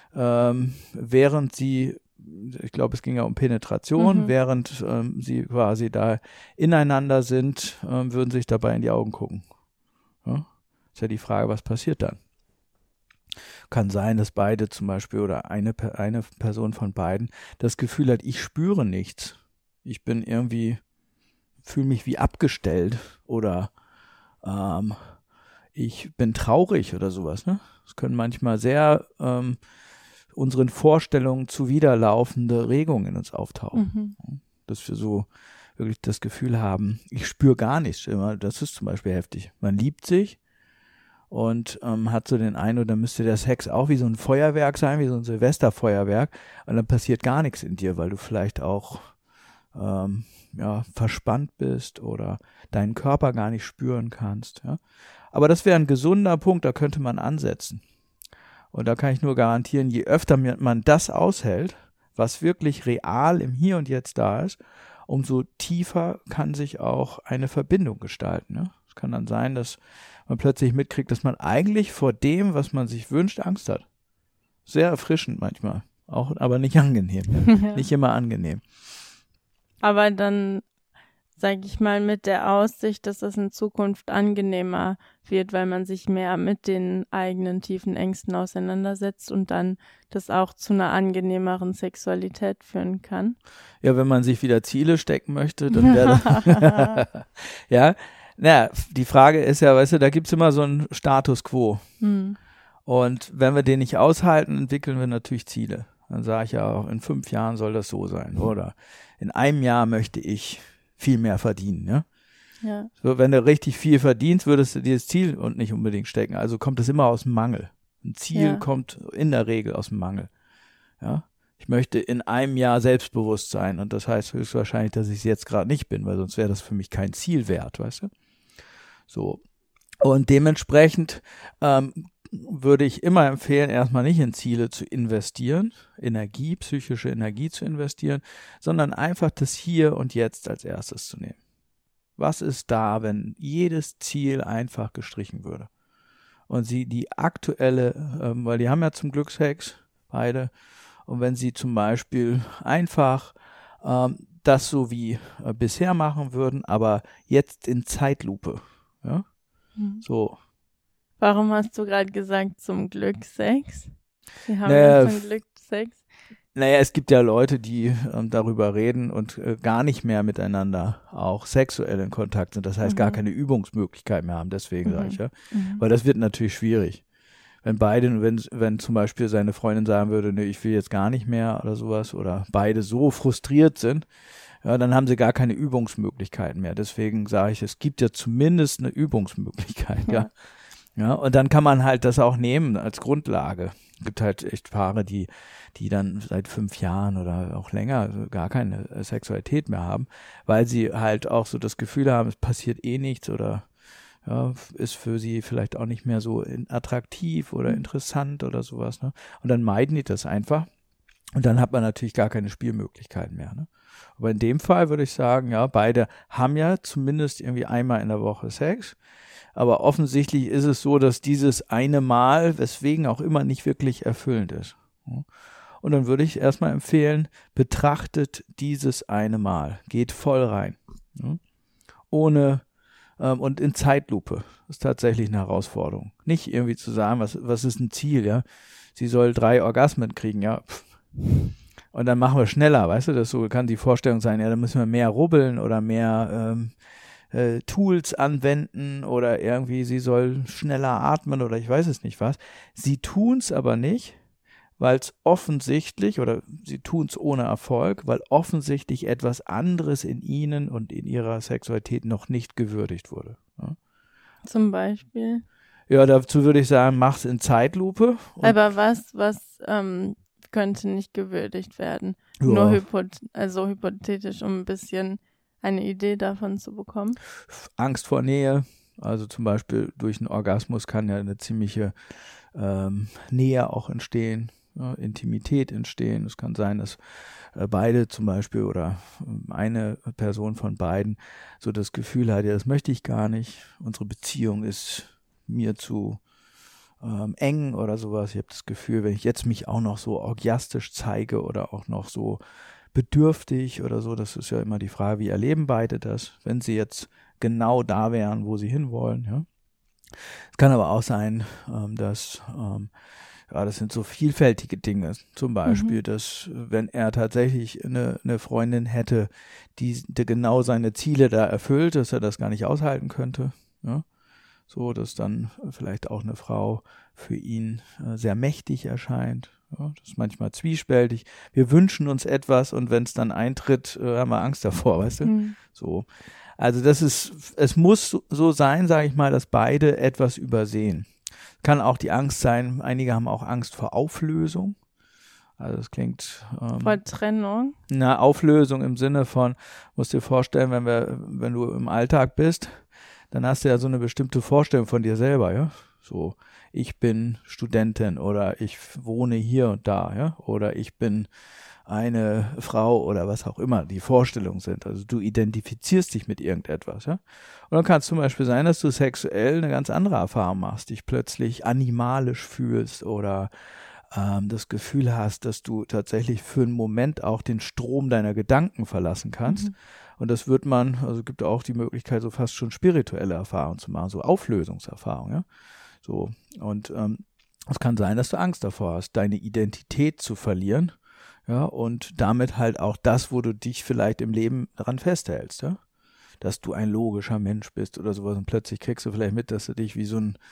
während sie, ich glaube, es ging ja um Penetration, während sie quasi da ineinander sind, würden sich dabei in die Augen gucken. Ja? Ist ja die Frage, was passiert dann? Kann sein, dass beide zum Beispiel oder eine Person von beiden das Gefühl hat, ich spüre nichts. Ich bin irgendwie, fühle mich wie abgestellt oder ich bin traurig oder sowas. Ne? Das können manchmal sehr unseren Vorstellungen zuwiderlaufende Regungen in uns auftauchen. Dass wir so wirklich das Gefühl haben, ich spüre gar nichts. Das ist zum Beispiel heftig. Man liebt sich und hat so den Eindruck, dann müsste der Sex auch wie so ein Feuerwerk sein, wie so ein Silvesterfeuerwerk und dann passiert gar nichts in dir, weil du vielleicht auch verspannt bist oder deinen Körper gar nicht spüren kannst. Ja? Aber das wäre ein gesunder Punkt, da könnte man ansetzen. Und da kann ich nur garantieren, je öfter man das aushält, was wirklich real im Hier und Jetzt da ist, umso tiefer kann sich auch eine Verbindung gestalten. Ne? Es kann dann sein, dass man plötzlich mitkriegt, dass man eigentlich vor dem, was man sich wünscht, Angst hat. Sehr erfrischend manchmal, auch, aber nicht angenehm. Ja. Nicht immer angenehm. Aber dann, sage ich mal, mit der Aussicht, dass es in Zukunft angenehmer wird, weil man sich mehr mit den eigenen tiefen Ängsten auseinandersetzt und dann das auch zu einer angenehmeren Sexualität führen kann. Ja, wenn man sich wieder Ziele stecken möchte, dann wäre das ja. Naja, die Frage ist ja, weißt du, da gibt's immer so einen Status quo. Und wenn wir den nicht aushalten, entwickeln wir natürlich Ziele. Dann sage ich ja auch, in 5 Jahren soll das so sein. Oder in einem Jahr möchte ich viel mehr verdienen. Ja? Ja. So, wenn du richtig viel verdienst, würdest du dieses Ziel und nicht unbedingt stecken. Also kommt es immer aus dem Mangel. Ein Ziel kommt in der Regel aus dem Mangel. Ja? Ich möchte in einem Jahr selbstbewusst sein. Und das heißt höchstwahrscheinlich, dass ich es jetzt gerade nicht bin, weil sonst wäre das für mich kein Ziel wert, weißt du? So. Und dementsprechend würde ich immer empfehlen, erstmal nicht in Ziele zu investieren, psychische Energie zu investieren, sondern einfach das Hier und Jetzt als erstes zu nehmen. Was ist da, wenn jedes Ziel einfach gestrichen würde? Und sie die aktuelle, weil die haben ja zum Glück Sex, beide, und wenn sie zum Beispiel einfach das so wie bisher machen würden, aber jetzt in Zeitlupe, ja, so. Warum hast du gerade gesagt, zum Glück Sex? Sie haben ja zum Glück Sex. Naja, es gibt ja Leute, die darüber reden und gar nicht mehr miteinander auch sexuell in Kontakt sind. Das heißt, gar keine Übungsmöglichkeit mehr haben. Deswegen sage ich ja. Weil das wird natürlich schwierig. Wenn zum Beispiel seine Freundin sagen würde, nee, ich will jetzt gar nicht mehr oder sowas, oder beide so frustriert sind, ja, dann haben sie gar keine Übungsmöglichkeiten mehr. Deswegen sage ich, es gibt ja zumindest eine Übungsmöglichkeit, ja. Ja, und dann kann man halt das auch nehmen als Grundlage. Es gibt halt echt Paare, die dann seit 5 Jahren oder auch länger gar keine Sexualität mehr haben, weil sie halt auch so das Gefühl haben, es passiert eh nichts oder ja, ist für sie vielleicht auch nicht mehr so attraktiv oder interessant oder sowas. Ne? Und dann meiden die das einfach. Und dann hat man natürlich gar keine Spielmöglichkeiten mehr. Ne? Aber in dem Fall würde ich sagen, ja, beide haben ja zumindest irgendwie einmal in der Woche Sex. Aber offensichtlich ist es so, dass dieses eine Mal, weswegen auch immer, nicht wirklich erfüllend ist. Und dann würde ich erstmal empfehlen, betrachtet dieses eine Mal. Geht voll rein. Ohne und in Zeitlupe. Das ist tatsächlich eine Herausforderung. Nicht irgendwie zu sagen, was ist ein Ziel, ja? Sie soll 3 Orgasmen kriegen, ja. Und dann machen wir schneller, weißt du? Das so kann die Vorstellung sein, ja, dann müssen wir mehr rubbeln oder mehr Tools anwenden oder irgendwie sie soll schneller atmen oder ich weiß es nicht was. Sie tun es aber nicht, weil es offensichtlich, oder sie tun es ohne Erfolg, weil offensichtlich etwas anderes in ihnen und in ihrer Sexualität noch nicht gewürdigt wurde. Ja? Zum Beispiel? Ja, dazu würde ich sagen, mach's in Zeitlupe. Aber was könnte nicht gewürdigt werden? Ja. Nur hypothetisch, um ein bisschen eine Idee davon zu bekommen? Angst vor Nähe, also zum Beispiel durch einen Orgasmus kann ja eine ziemliche Nähe auch entstehen, ja, Intimität entstehen. Es kann sein, dass beide zum Beispiel oder eine Person von beiden so das Gefühl hat, ja, das möchte ich gar nicht, unsere Beziehung ist mir zu eng oder sowas. Ich habe das Gefühl, wenn ich jetzt mich auch noch so orgiastisch zeige oder auch noch so bedürftig oder so, das ist ja immer die Frage, wie erleben beide das, wenn sie jetzt genau da wären, wo sie hinwollen. Ja? Es kann aber auch sein, dass das sind so vielfältige Dinge, zum Beispiel, dass wenn er tatsächlich eine Freundin hätte, die genau seine Ziele da erfüllt, dass er das gar nicht aushalten könnte, ja? So, dass dann vielleicht auch eine Frau für ihn sehr mächtig erscheint. Ja, das ist manchmal zwiespältig. Wir wünschen uns etwas und wenn es dann eintritt, haben wir Angst davor, weißt du? So. Also es muss so sein, sage ich mal, dass beide etwas übersehen. Kann auch die Angst sein, einige haben auch Angst vor Auflösung. Also das klingt vor Trennung? Auflösung im Sinne von, musst dir vorstellen, wenn du im Alltag bist, dann hast du ja so eine bestimmte Vorstellung von dir selber, ja. So, ich bin Studentin oder ich wohne hier und da, ja. Oder ich bin eine Frau oder was auch immer die Vorstellungen sind. Also du identifizierst dich mit irgendetwas, ja. Und dann kann es zum Beispiel sein, dass du sexuell eine ganz andere Erfahrung machst, dich plötzlich animalisch fühlst oder das Gefühl hast, dass du tatsächlich für einen Moment auch den Strom deiner Gedanken verlassen kannst. Und das gibt auch die Möglichkeit, so fast schon spirituelle Erfahrungen zu machen, so Auflösungserfahrungen, ja. So. Und es kann sein, dass du Angst davor hast, deine Identität zu verlieren, ja, und damit halt auch das, wo du dich vielleicht im Leben daran festhältst, ja. dass du ein logischer Mensch bist oder sowas und plötzlich kriegst du vielleicht mit, dass du dich wie ein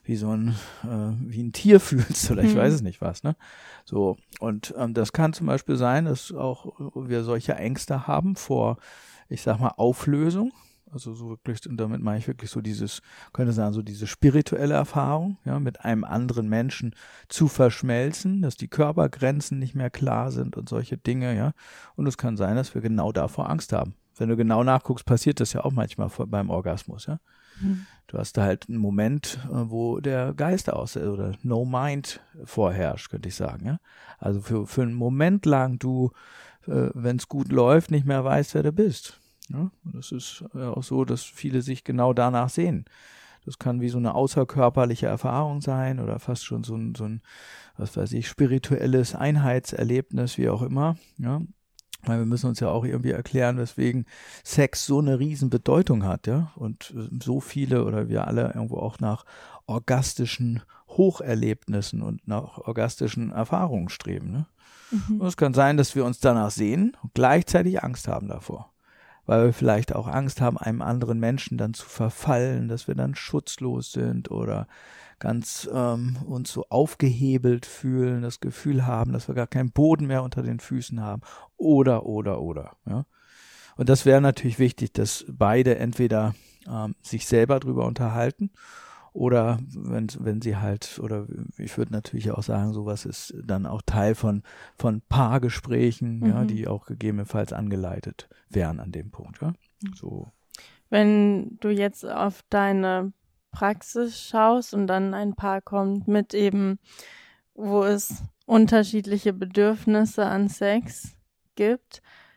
Tier fühlst oder ich weiß es nicht was, ne? So, und das kann zum Beispiel sein, dass auch wir solche Ängste haben vor, ich sag mal, Auflösung. Also so wirklich, und damit meine ich wirklich so diese spirituelle Erfahrung, ja, mit einem anderen Menschen zu verschmelzen, dass die Körpergrenzen nicht mehr klar sind und solche Dinge, ja. Und es kann sein, dass wir genau davor Angst haben. Wenn du genau nachguckst, passiert das ja auch manchmal beim Orgasmus, ja. Du hast da halt einen Moment, wo der Geist oder No Mind vorherrscht, könnte ich sagen, ja. Also für einen Moment lang du, wenn es gut läuft, nicht mehr weißt, wer du bist. Ja, und das ist auch so, dass viele sich genau danach sehen. Das kann wie so eine außerkörperliche Erfahrung sein oder fast schon so ein was weiß ich, spirituelles Einheitserlebnis, wie auch immer. Ja, weil wir müssen uns ja auch irgendwie erklären, weswegen Sex so eine Riesenbedeutung hat, ja, und so viele oder wir alle irgendwo auch nach orgastischen Hocherlebnissen und nach orgastischen Erfahrungen streben. Ne? Und es kann sein, dass wir uns danach sehen und gleichzeitig Angst haben davor. Weil wir vielleicht auch Angst haben, einem anderen Menschen dann zu verfallen, dass wir dann schutzlos sind oder ganz uns so aufgehebelt fühlen, das Gefühl haben, dass wir gar keinen Boden mehr unter den Füßen haben oder. Ja? Und das wäre natürlich wichtig, dass beide entweder sich selber drüber unterhalten oder wenn sie halt, oder ich würde natürlich auch sagen, sowas ist dann auch Teil von Paargesprächen, ja, die auch gegebenenfalls angeleitet wären an dem Punkt. Ja? So. Wenn du jetzt auf deine Praxis schaust und dann ein Paar kommt mit eben, wo es unterschiedliche Bedürfnisse an Sex gibt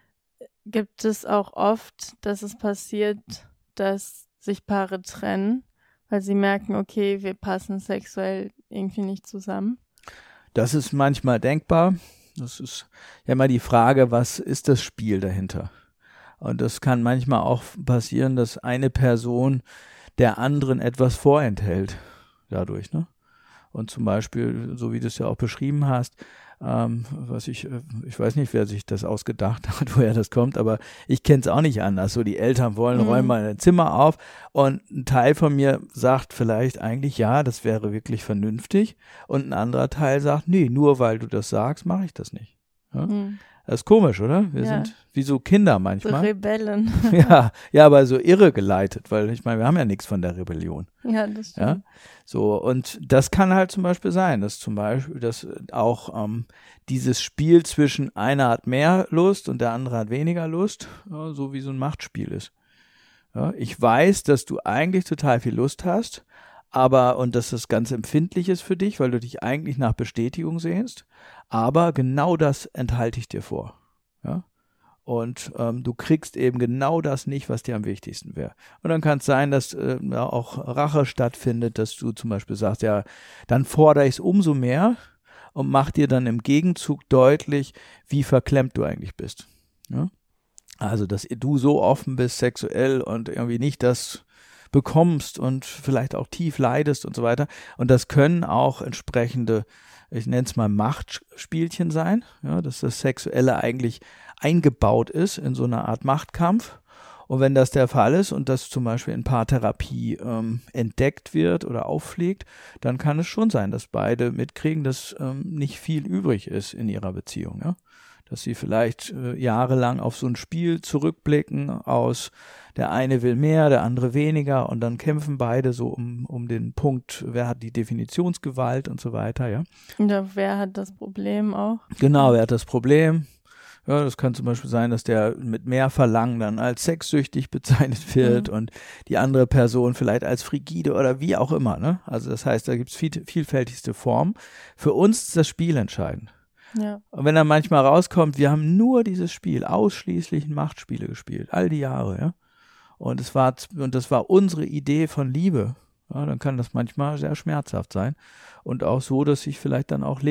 es auch oft, dass es passiert, dass sich Paare trennen, weil sie merken, okay, wir passen sexuell irgendwie nicht zusammen? Das ist manchmal denkbar. Das ist ja immer die Frage, was ist das Spiel dahinter? Und das kann manchmal auch passieren, dass eine Person der anderen etwas vorenthält dadurch, ne? Und zum Beispiel, so wie du es ja auch beschrieben hast, ich weiß nicht, wer sich das ausgedacht hat, woher das kommt, aber ich kenne es auch nicht anders. So, die Eltern räumen mal ein Zimmer auf und ein Teil von mir sagt vielleicht eigentlich, ja, das wäre wirklich vernünftig, und ein anderer Teil sagt, nee, nur weil du das sagst, mache ich das nicht. Ja? Das ist komisch, oder? Wir sind wie so Kinder manchmal. So Rebellen. Ja, aber so irregeleitet, weil ich meine, wir haben ja nichts von der Rebellion. Ja, das stimmt. Ja? So, und das kann halt zum Beispiel sein, dass auch dieses Spiel zwischen einer hat mehr Lust und der andere hat weniger Lust, ja, so wie so ein Machtspiel ist. Ja, ich weiß, dass du eigentlich total viel Lust hast, und dass das ganz empfindlich ist für dich, weil du dich eigentlich nach Bestätigung sehnst, aber genau das enthalte ich dir vor. Ja? Und du kriegst eben genau das nicht, was dir am wichtigsten wäre. Und dann kann es sein, dass auch Rache stattfindet, dass du zum Beispiel sagst, ja, dann fordere ich es umso mehr und mach dir dann im Gegenzug deutlich, wie verklemmt du eigentlich bist. Ja? Also, dass du so offen bist sexuell und irgendwie nicht das bekommst und vielleicht auch tief leidest und so weiter. Und das können auch entsprechende, ich nenne es mal Machtspielchen sein, ja, dass das Sexuelle eigentlich eingebaut ist in so eine Art Machtkampf. Und wenn das der Fall ist und das zum Beispiel in Paartherapie entdeckt wird oder auffliegt, dann kann es schon sein, dass beide mitkriegen, dass nicht viel übrig ist in ihrer Beziehung. Ja? Dass sie vielleicht jahrelang auf so ein Spiel zurückblicken aus, der eine will mehr, der andere weniger, und dann kämpfen beide so um den Punkt, wer hat die Definitionsgewalt und so weiter. Ja? Ja, wer hat das Problem auch? Genau, wer hat das Problem? Ja, das kann zum Beispiel sein, dass der mit mehr Verlangen dann als sexsüchtig bezeichnet wird und die andere Person vielleicht als frigide oder wie auch immer. Ne? Also das heißt, da gibt es vielfältigste Formen. Für uns ist das Spiel entscheidend. Ja. Und wenn dann manchmal rauskommt, wir haben nur dieses Spiel, ausschließlich Machtspiele gespielt, all die Jahre, ja. Und das war unsere Idee von Liebe. Ja, dann kann das manchmal sehr schmerzhaft sein. Und auch so, dass sich vielleicht dann auch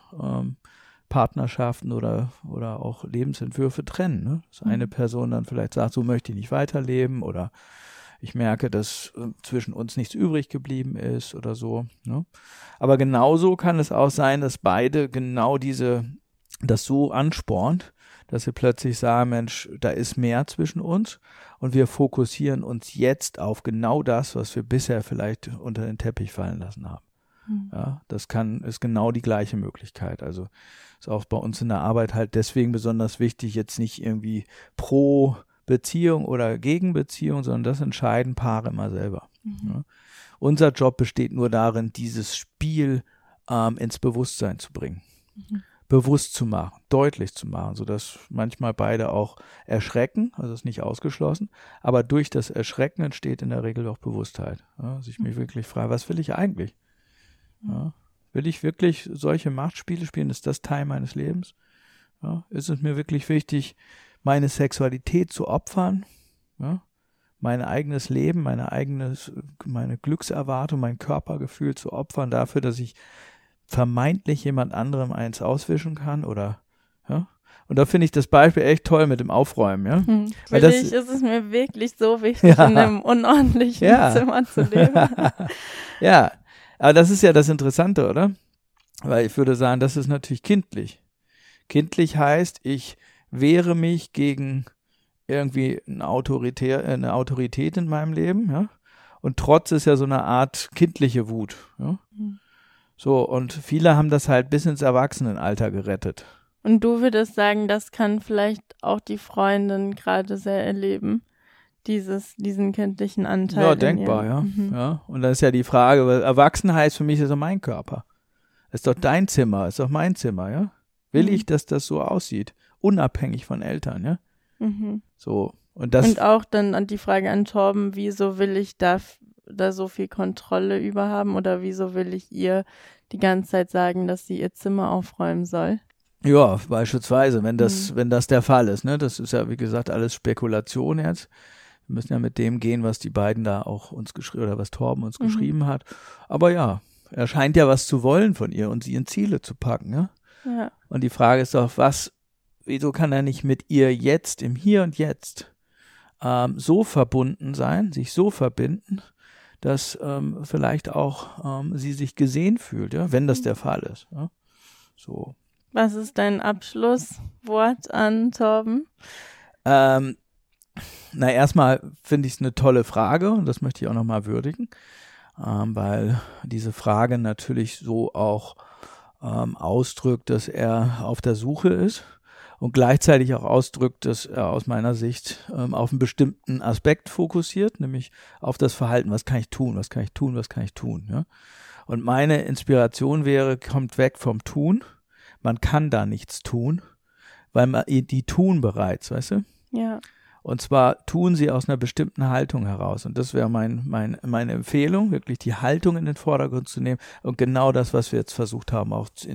Lebenspartnerschaften oder auch Lebensentwürfe trennen. Ne? Dass eine Person dann vielleicht sagt, so möchte ich nicht weiterleben, oder ich merke, dass zwischen uns nichts übrig geblieben ist oder so. Ne? Aber genauso kann es auch sein, dass beide genau das so anspornt, dass wir plötzlich sagen, Mensch, da ist mehr zwischen uns und wir fokussieren uns jetzt auf genau das, was wir bisher vielleicht unter den Teppich fallen lassen haben. Ja, das ist genau die gleiche Möglichkeit. Also ist auch bei uns in der Arbeit halt deswegen besonders wichtig, jetzt nicht irgendwie pro Beziehung oder gegen Beziehung, sondern das entscheiden Paare immer selber. Ja. Unser Job besteht nur darin, dieses Spiel ins Bewusstsein zu bringen. Bewusst zu machen, deutlich zu machen, sodass manchmal beide auch erschrecken, also ist nicht ausgeschlossen, aber durch das Erschrecken entsteht in der Regel auch Bewusstheit. Ja, also ich mich wirklich frage, was will ich eigentlich? Ja, will ich wirklich solche Machtspiele spielen? Ist das Teil meines Lebens? Ja, ist es mir wirklich wichtig, meine Sexualität zu opfern? Ja, mein eigenes Leben, meine Glückserwartung, mein Körpergefühl zu opfern dafür, dass ich vermeintlich jemand anderem eins auswischen kann oder ja. Und da finde ich das Beispiel echt toll mit dem Aufräumen, ja. Für dich ist es mir wirklich so wichtig, in einem unordentlichen Zimmer zu leben. Ja, aber das ist ja das Interessante, oder? Weil ich würde sagen, das ist natürlich kindlich. Kindlich heißt, ich wehre mich gegen irgendwie eine Autorität in meinem Leben, ja. Und Trotz ist ja so eine Art kindliche Wut, ja. So, und viele haben das halt bis ins Erwachsenenalter gerettet. Und du würdest sagen, das kann vielleicht auch die Freundin gerade sehr erleben, diesen kindlichen Anteil. Ja, denkbar, ja. Ja. Und dann ist ja die Frage, weil erwachsen heißt für mich, ist doch mein Körper. Ist doch dein Zimmer, ist doch mein Zimmer, ja. Will ich, dass das so aussieht, unabhängig von Eltern, ja. So, und auch dann an die Frage an Torben, wieso will ich da so viel Kontrolle über haben oder wieso will ich ihr die ganze Zeit sagen, dass sie ihr Zimmer aufräumen soll? Ja, beispielsweise, wenn das der Fall ist, ne? Das ist ja, wie gesagt, alles Spekulation jetzt. Wir müssen ja mit dem gehen, was die beiden da auch uns geschrieben, oder was Torben uns geschrieben hat. Aber ja, er scheint ja was zu wollen von ihr und sie in Ziele zu packen, ja? Ja. Und die Frage ist doch, wieso kann er nicht mit ihr jetzt, im Hier und Jetzt, so verbunden sein, sich so verbinden, dass vielleicht auch sie sich gesehen fühlt, ja, wenn das der Fall ist. Ja? So. Was ist dein Abschlusswort an Torben? Erstmal finde ich es eine tolle Frage und das möchte ich auch nochmal würdigen, weil diese Frage natürlich so auch ausdrückt, dass er auf der Suche ist. Und gleichzeitig auch ausdrückt, dass er aus meiner Sicht auf einen bestimmten Aspekt fokussiert, nämlich auf das Verhalten, was kann ich tun. Ja? Und meine Inspiration kommt weg vom Tun. Man kann da nichts tun, weil die tun bereits, weißt du? Ja. Und zwar tun sie aus einer bestimmten Haltung heraus. Und das wäre meine Empfehlung, wirklich die Haltung in den Vordergrund zu nehmen. Und genau das, was wir jetzt versucht haben,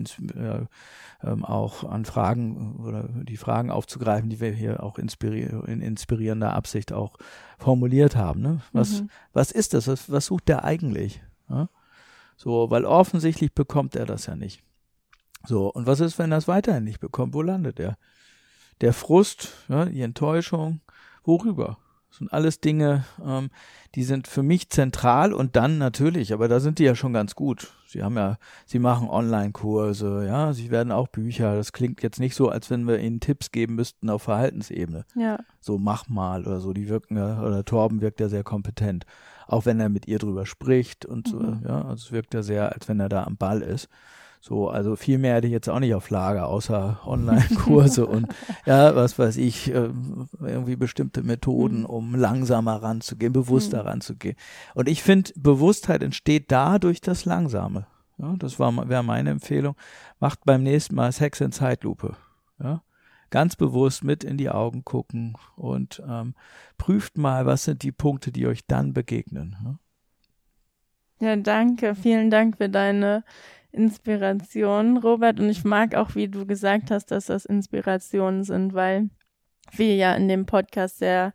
auch an Fragen oder die Fragen aufzugreifen, die wir hier auch in inspirierender Absicht auch formuliert haben. Ne? Was ist das? Was sucht der eigentlich? Ja? So, weil offensichtlich bekommt er das ja nicht. So, und was ist, wenn er es weiterhin nicht bekommt? Wo landet er? Der Frust, ja, die Enttäuschung, worüber? Das sind alles Dinge, die sind für mich zentral und dann natürlich, aber da sind die ja schon ganz gut. Sie machen Online-Kurse, ja, sie werden auch Bücher. Das klingt jetzt nicht so, als wenn wir ihnen Tipps geben müssten auf Verhaltensebene. Ja. So, mach mal oder so, oder Torben wirkt ja sehr kompetent. Auch wenn er mit ihr drüber spricht und so, ja, also es wirkt ja sehr, als wenn er da am Ball ist. So, also viel mehr hätte ich jetzt auch nicht auf Lager, außer Online-Kurse und ja, was weiß ich, irgendwie bestimmte Methoden, um langsamer ranzugehen, bewusster ranzugehen. Und ich finde, Bewusstheit entsteht da durch das Langsame. Ja, das wäre meine Empfehlung. Macht beim nächsten Mal Sex in Zeitlupe. Ja, ganz bewusst mit in die Augen gucken und prüft mal, was sind die Punkte, die euch dann begegnen. Ja, danke. Vielen Dank für deine Inspiration, Robert. Und ich mag auch, wie du gesagt hast, dass das Inspirationen sind, weil wir ja in dem Podcast sehr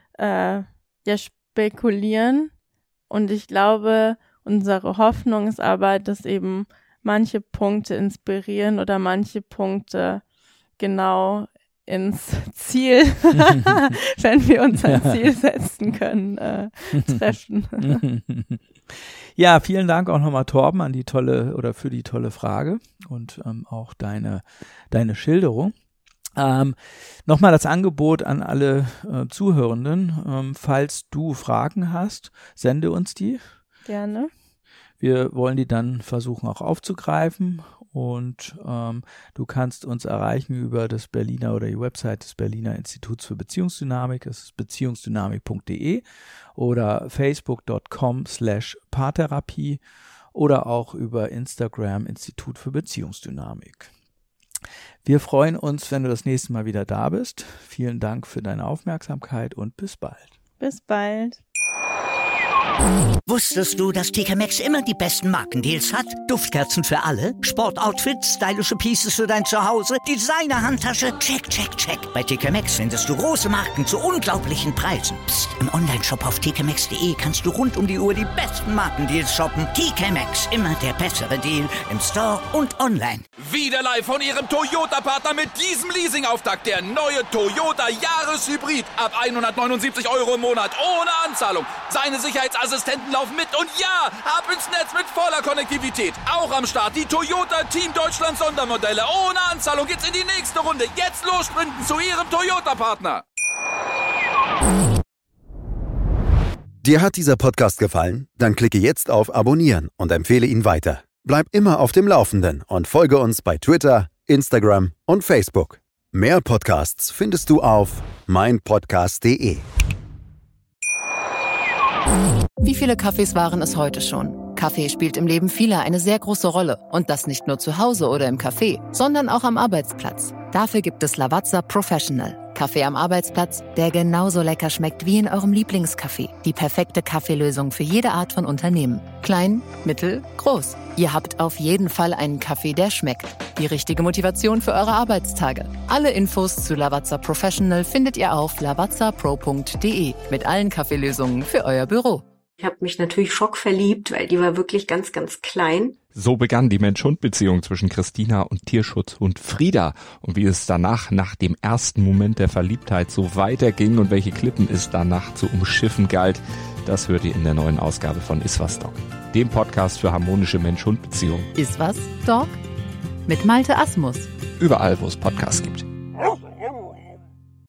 spekulieren. Und ich glaube, unsere Hoffnung ist aber, dass eben manche Punkte inspirieren oder manche Punkte genau ins Ziel, wenn wir uns ein Ziel setzen können, treffen. Ja, vielen Dank auch nochmal, Torben, für die tolle Frage und auch deine Schilderung. Nochmal das Angebot an alle Zuhörenden. Falls du Fragen hast, sende uns die. Gerne. Wir wollen die dann versuchen auch aufzugreifen und du kannst uns erreichen über das Berliner oder die Website des Berliner Instituts für Beziehungsdynamik. Das ist beziehungsdynamik.de oder facebook.com/Paartherapie oder auch über Instagram Institut für Beziehungsdynamik. Wir freuen uns, wenn du das nächste Mal wieder da bist. Vielen Dank für deine Aufmerksamkeit und bis bald. Bis bald. Wusstest du, dass TK Maxx immer die besten Markendeals hat? Duftkerzen für alle, Sportoutfits, stylische Pieces für dein Zuhause, Designer-Handtasche, check, check, check. Bei TK Maxx findest du große Marken zu unglaublichen Preisen. Psst. Im Onlineshop auf tkmaxx.de kannst du rund um die Uhr die besten Markendeals shoppen. TK Maxx, immer der bessere Deal im Store und online. Wieder live von Ihrem Toyota-Partner mit diesem Leasing-Auftakt. Der neue Toyota Jahreshybrid. Ab 179 € im Monat ohne Anzahlung. Seine Sicherheitsassistenten laufen mit und ja, ab ins Netz mit voller Konnektivität. Auch am Start die Toyota Team Deutschland Sondermodelle. Ohne Anzahlung geht's in die nächste Runde. Jetzt los sprinten zu Ihrem Toyota-Partner. Dir hat dieser Podcast gefallen? Dann klicke jetzt auf Abonnieren und empfehle ihn weiter. Bleib immer auf dem Laufenden und folge uns bei Twitter, Instagram und Facebook. Mehr Podcasts findest du auf meinpodcast.de. Wie viele Kaffees waren es heute schon? Kaffee spielt im Leben vieler eine sehr große Rolle. Und das nicht nur zu Hause oder im Café, sondern auch am Arbeitsplatz. Dafür gibt es Lavazza Professional. Kaffee am Arbeitsplatz, der genauso lecker schmeckt wie in eurem Lieblingscafé. Die perfekte Kaffeelösung für jede Art von Unternehmen. Klein, mittel, groß. Ihr habt auf jeden Fall einen Kaffee, der schmeckt. Die richtige Motivation für eure Arbeitstage. Alle Infos zu Lavazza Professional findet ihr auf lavazzapro.de mit allen Kaffeelösungen für euer Büro. Ich habe mich natürlich schockverliebt, weil die war wirklich ganz, ganz klein. So begann die Mensch-Hund-Beziehung zwischen Christina und Tierschutzhund Frieda. Und wie es danach, nach dem ersten Moment der Verliebtheit, so weiterging und welche Klippen es danach zu umschiffen galt, das hört ihr in der neuen Ausgabe von Iswas Dog, dem Podcast für harmonische Mensch-Hund-Beziehungen. Iswas Dog? Mit Malte Asmus. Überall, wo es Podcasts gibt.